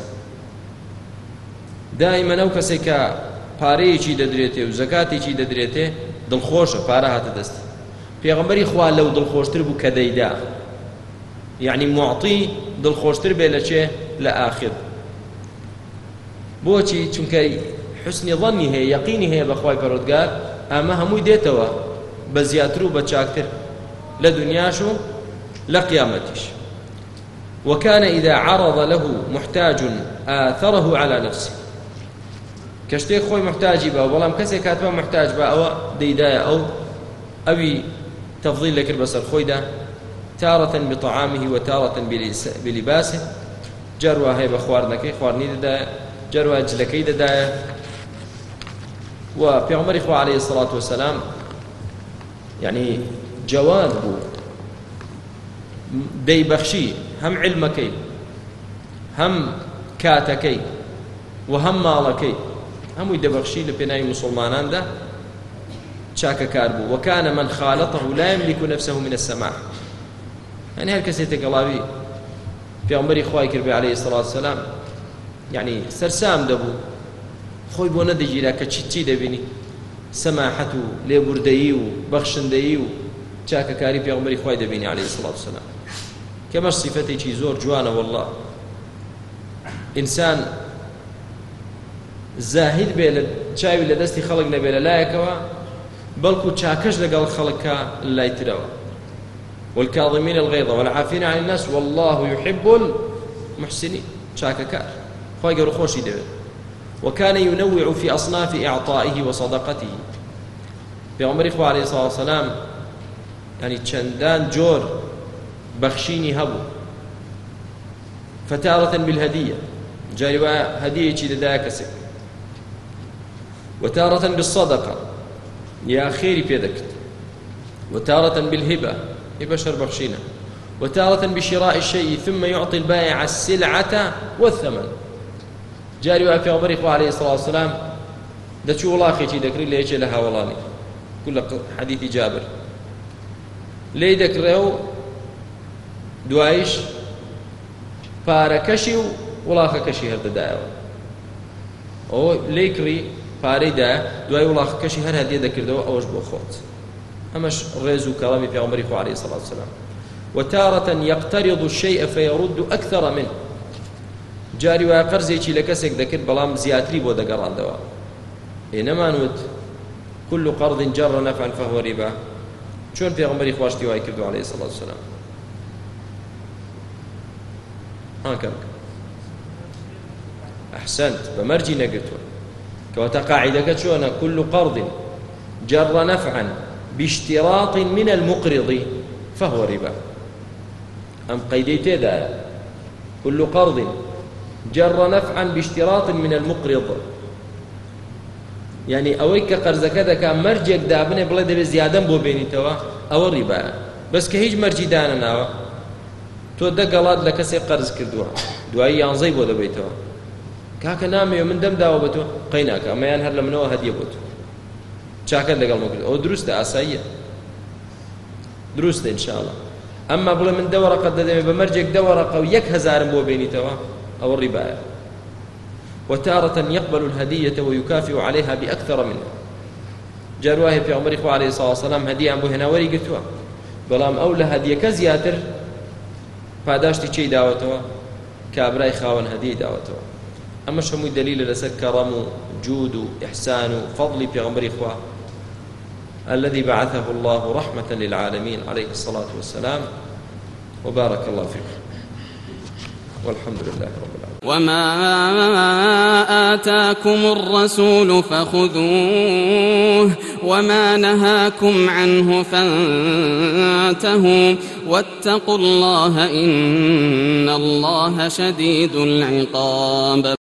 دائیمەن ئەو کەسێک کە پارەیەکی دەدرێتێ و زەکاتێکی دەدرێتێ دڵخۆشە پارە هاتە دەست. پێغەمبەری خوا لەو دڵخۆشتر بوو کە دەیدا یعنی معطی دڵخۆشتر بێ لە چێ لە ئاخر. بۆچی چونکە حسنی ظەنی هەیە یەقینی هەیە بە خوای پەروەردگار ئەمە هەمووی دێتەوە بە زیاتر و بە چاکتر لە دنیاش و لە قیامەتیش. وكان إذا عرض له محتاج آثره على نفسه. كشتي خوي محتاجي با والله كسي كاتبه محتاج با او ديدايا او ابي تفضيل لك البصر خويدا تارة بطعامه وتارة بلباسه جروا هي بخوارنكي خوارني دا جروا جلكي دا وفي عمر إخوة عليه الصلاة والسلام يعني جواد بو دي بخشي هم علمكي هەم کاتەکەی و هەم ماڵەکەی هەمووی دەبەخشی لە پێناوی مسلماناندا چاکەکار بوو. وكان من خالطه لا يملك نفسه من السماع، يعني هەر کەسێک تێگەڵاوی پێغەمبەری خوای کردبێ عليه الصلاة والسلام يعني سەرسام دەبوو، خۆی بۆ نەدەگیرا کە چی دەبینی، سەماحەت و لێبوردەیی و بەخشندەیی و چاکەکاری پێغەمبەری خوای دەبینی عليه الصلاة والسلام کەمەش صیفەتێکی زۆر جوانە. والله ئینسان زاهید بێ لە چاوی لە دەستی خەڵک نەبێ لە لایەکەوە، بەڵکو چاکەش لەگەڵ خەڵکە لای ترەوە. والكاظمين الغيظ والعافين عن الناس والله يحب المحسنين، چاکەکار خوای گەورە خۆشی دەوێت. وكان ينوع في أصناف إعطائه وصدقته، پێغەمبەری خوا عليه الصلاة والسلام يعني چەندان جۆر بەخشینی هەبوو. فتارة بالهدية، جاری وایە هەدیەیەکی دەدایە کەسێک، وتارة بالصدقة یا خێری پێدەکرد، وتارة بالهبة هبة شەر بەخشینە، وتارة بشراء الشيء ثم يعطي البائع السلعة والثمن. جاری وایە پێغەمبەری خوا عليه الصلاة والسلام دەچوو وڵاخێکی دەکرد لە یەکێ لە هاوڵانی، كل حديث جابر لێی دەکڕێ و دوایش پارەکەشی و وڵاخەکەشی هەردەدایەوە. ئەوە لێی کڕی پارەیدایە، دوای وڵاخەکەشی هەر هەدیە دەکردەوە، ئەوەش بۆ خۆت. ئەمەش ڕێز و کەڵەمی پێغەمبەری خوا عليه الصلاة والسلام. وتارة يقترض الشيء فيرد أكثر منه، جاری وایە قەرزێکی لە کەسێک دەکرد بەڵام زیاتری بۆ دەگەڕاندەوە. نەمانوت كل قرض جر نفعا فهو ربا، چۆن پێغەمبەری خواشتی وای کردو عليه الصلاة والسلام. أحسنت، بمرجي نقرتوا كواتا قاعدة شونا كل قرض جر نفعا باشتراط من المقرض فهو ربا. أم قيديت ذا كل قرض جر نفعا باشتراط من المقرض، يعني أويك قرض كذا كان مرجك دابنه بلا دبي زيادة بو بيني توا أو الربا، بس كهيج مرجي دانا ناوا تو دقلات لكسي قرض كردوها دوائي يانزي بو دبيتوا كاكا نامي ومن دم داوا بتو قيناك أما ينهر لمنوها هدية بوتو شاكر دقل مكرد أو دروس دا أسايا دروس دا إن شاء الله. أما بلا من دورة قد دمي بمرجك دورة أو 1000 بو بيني توا أو الربا. وتارة يقبل الهدية ويكافئ عليها بأكثر منها، جارواه في عمر إخوة عليه الصلاة والسلام هدية عن بوهنا وري قلتوا بلام أولى هدية كزياتر فاداشتي شي داوتوا كابراي خاون هدية داوتوا. أما شمو دليل لسد كرم جود إحسان فضل في عمر إخوة الذي بعثه الله رحمة للعالمين عليه الصلاة والسلام. وبارك الله فيكم والحمد لله رب العالمين. وما آتاكم الرسول فخذوه وما نهاكم عنه فانتهوا واتقوا الله إن الله شديد العقاب.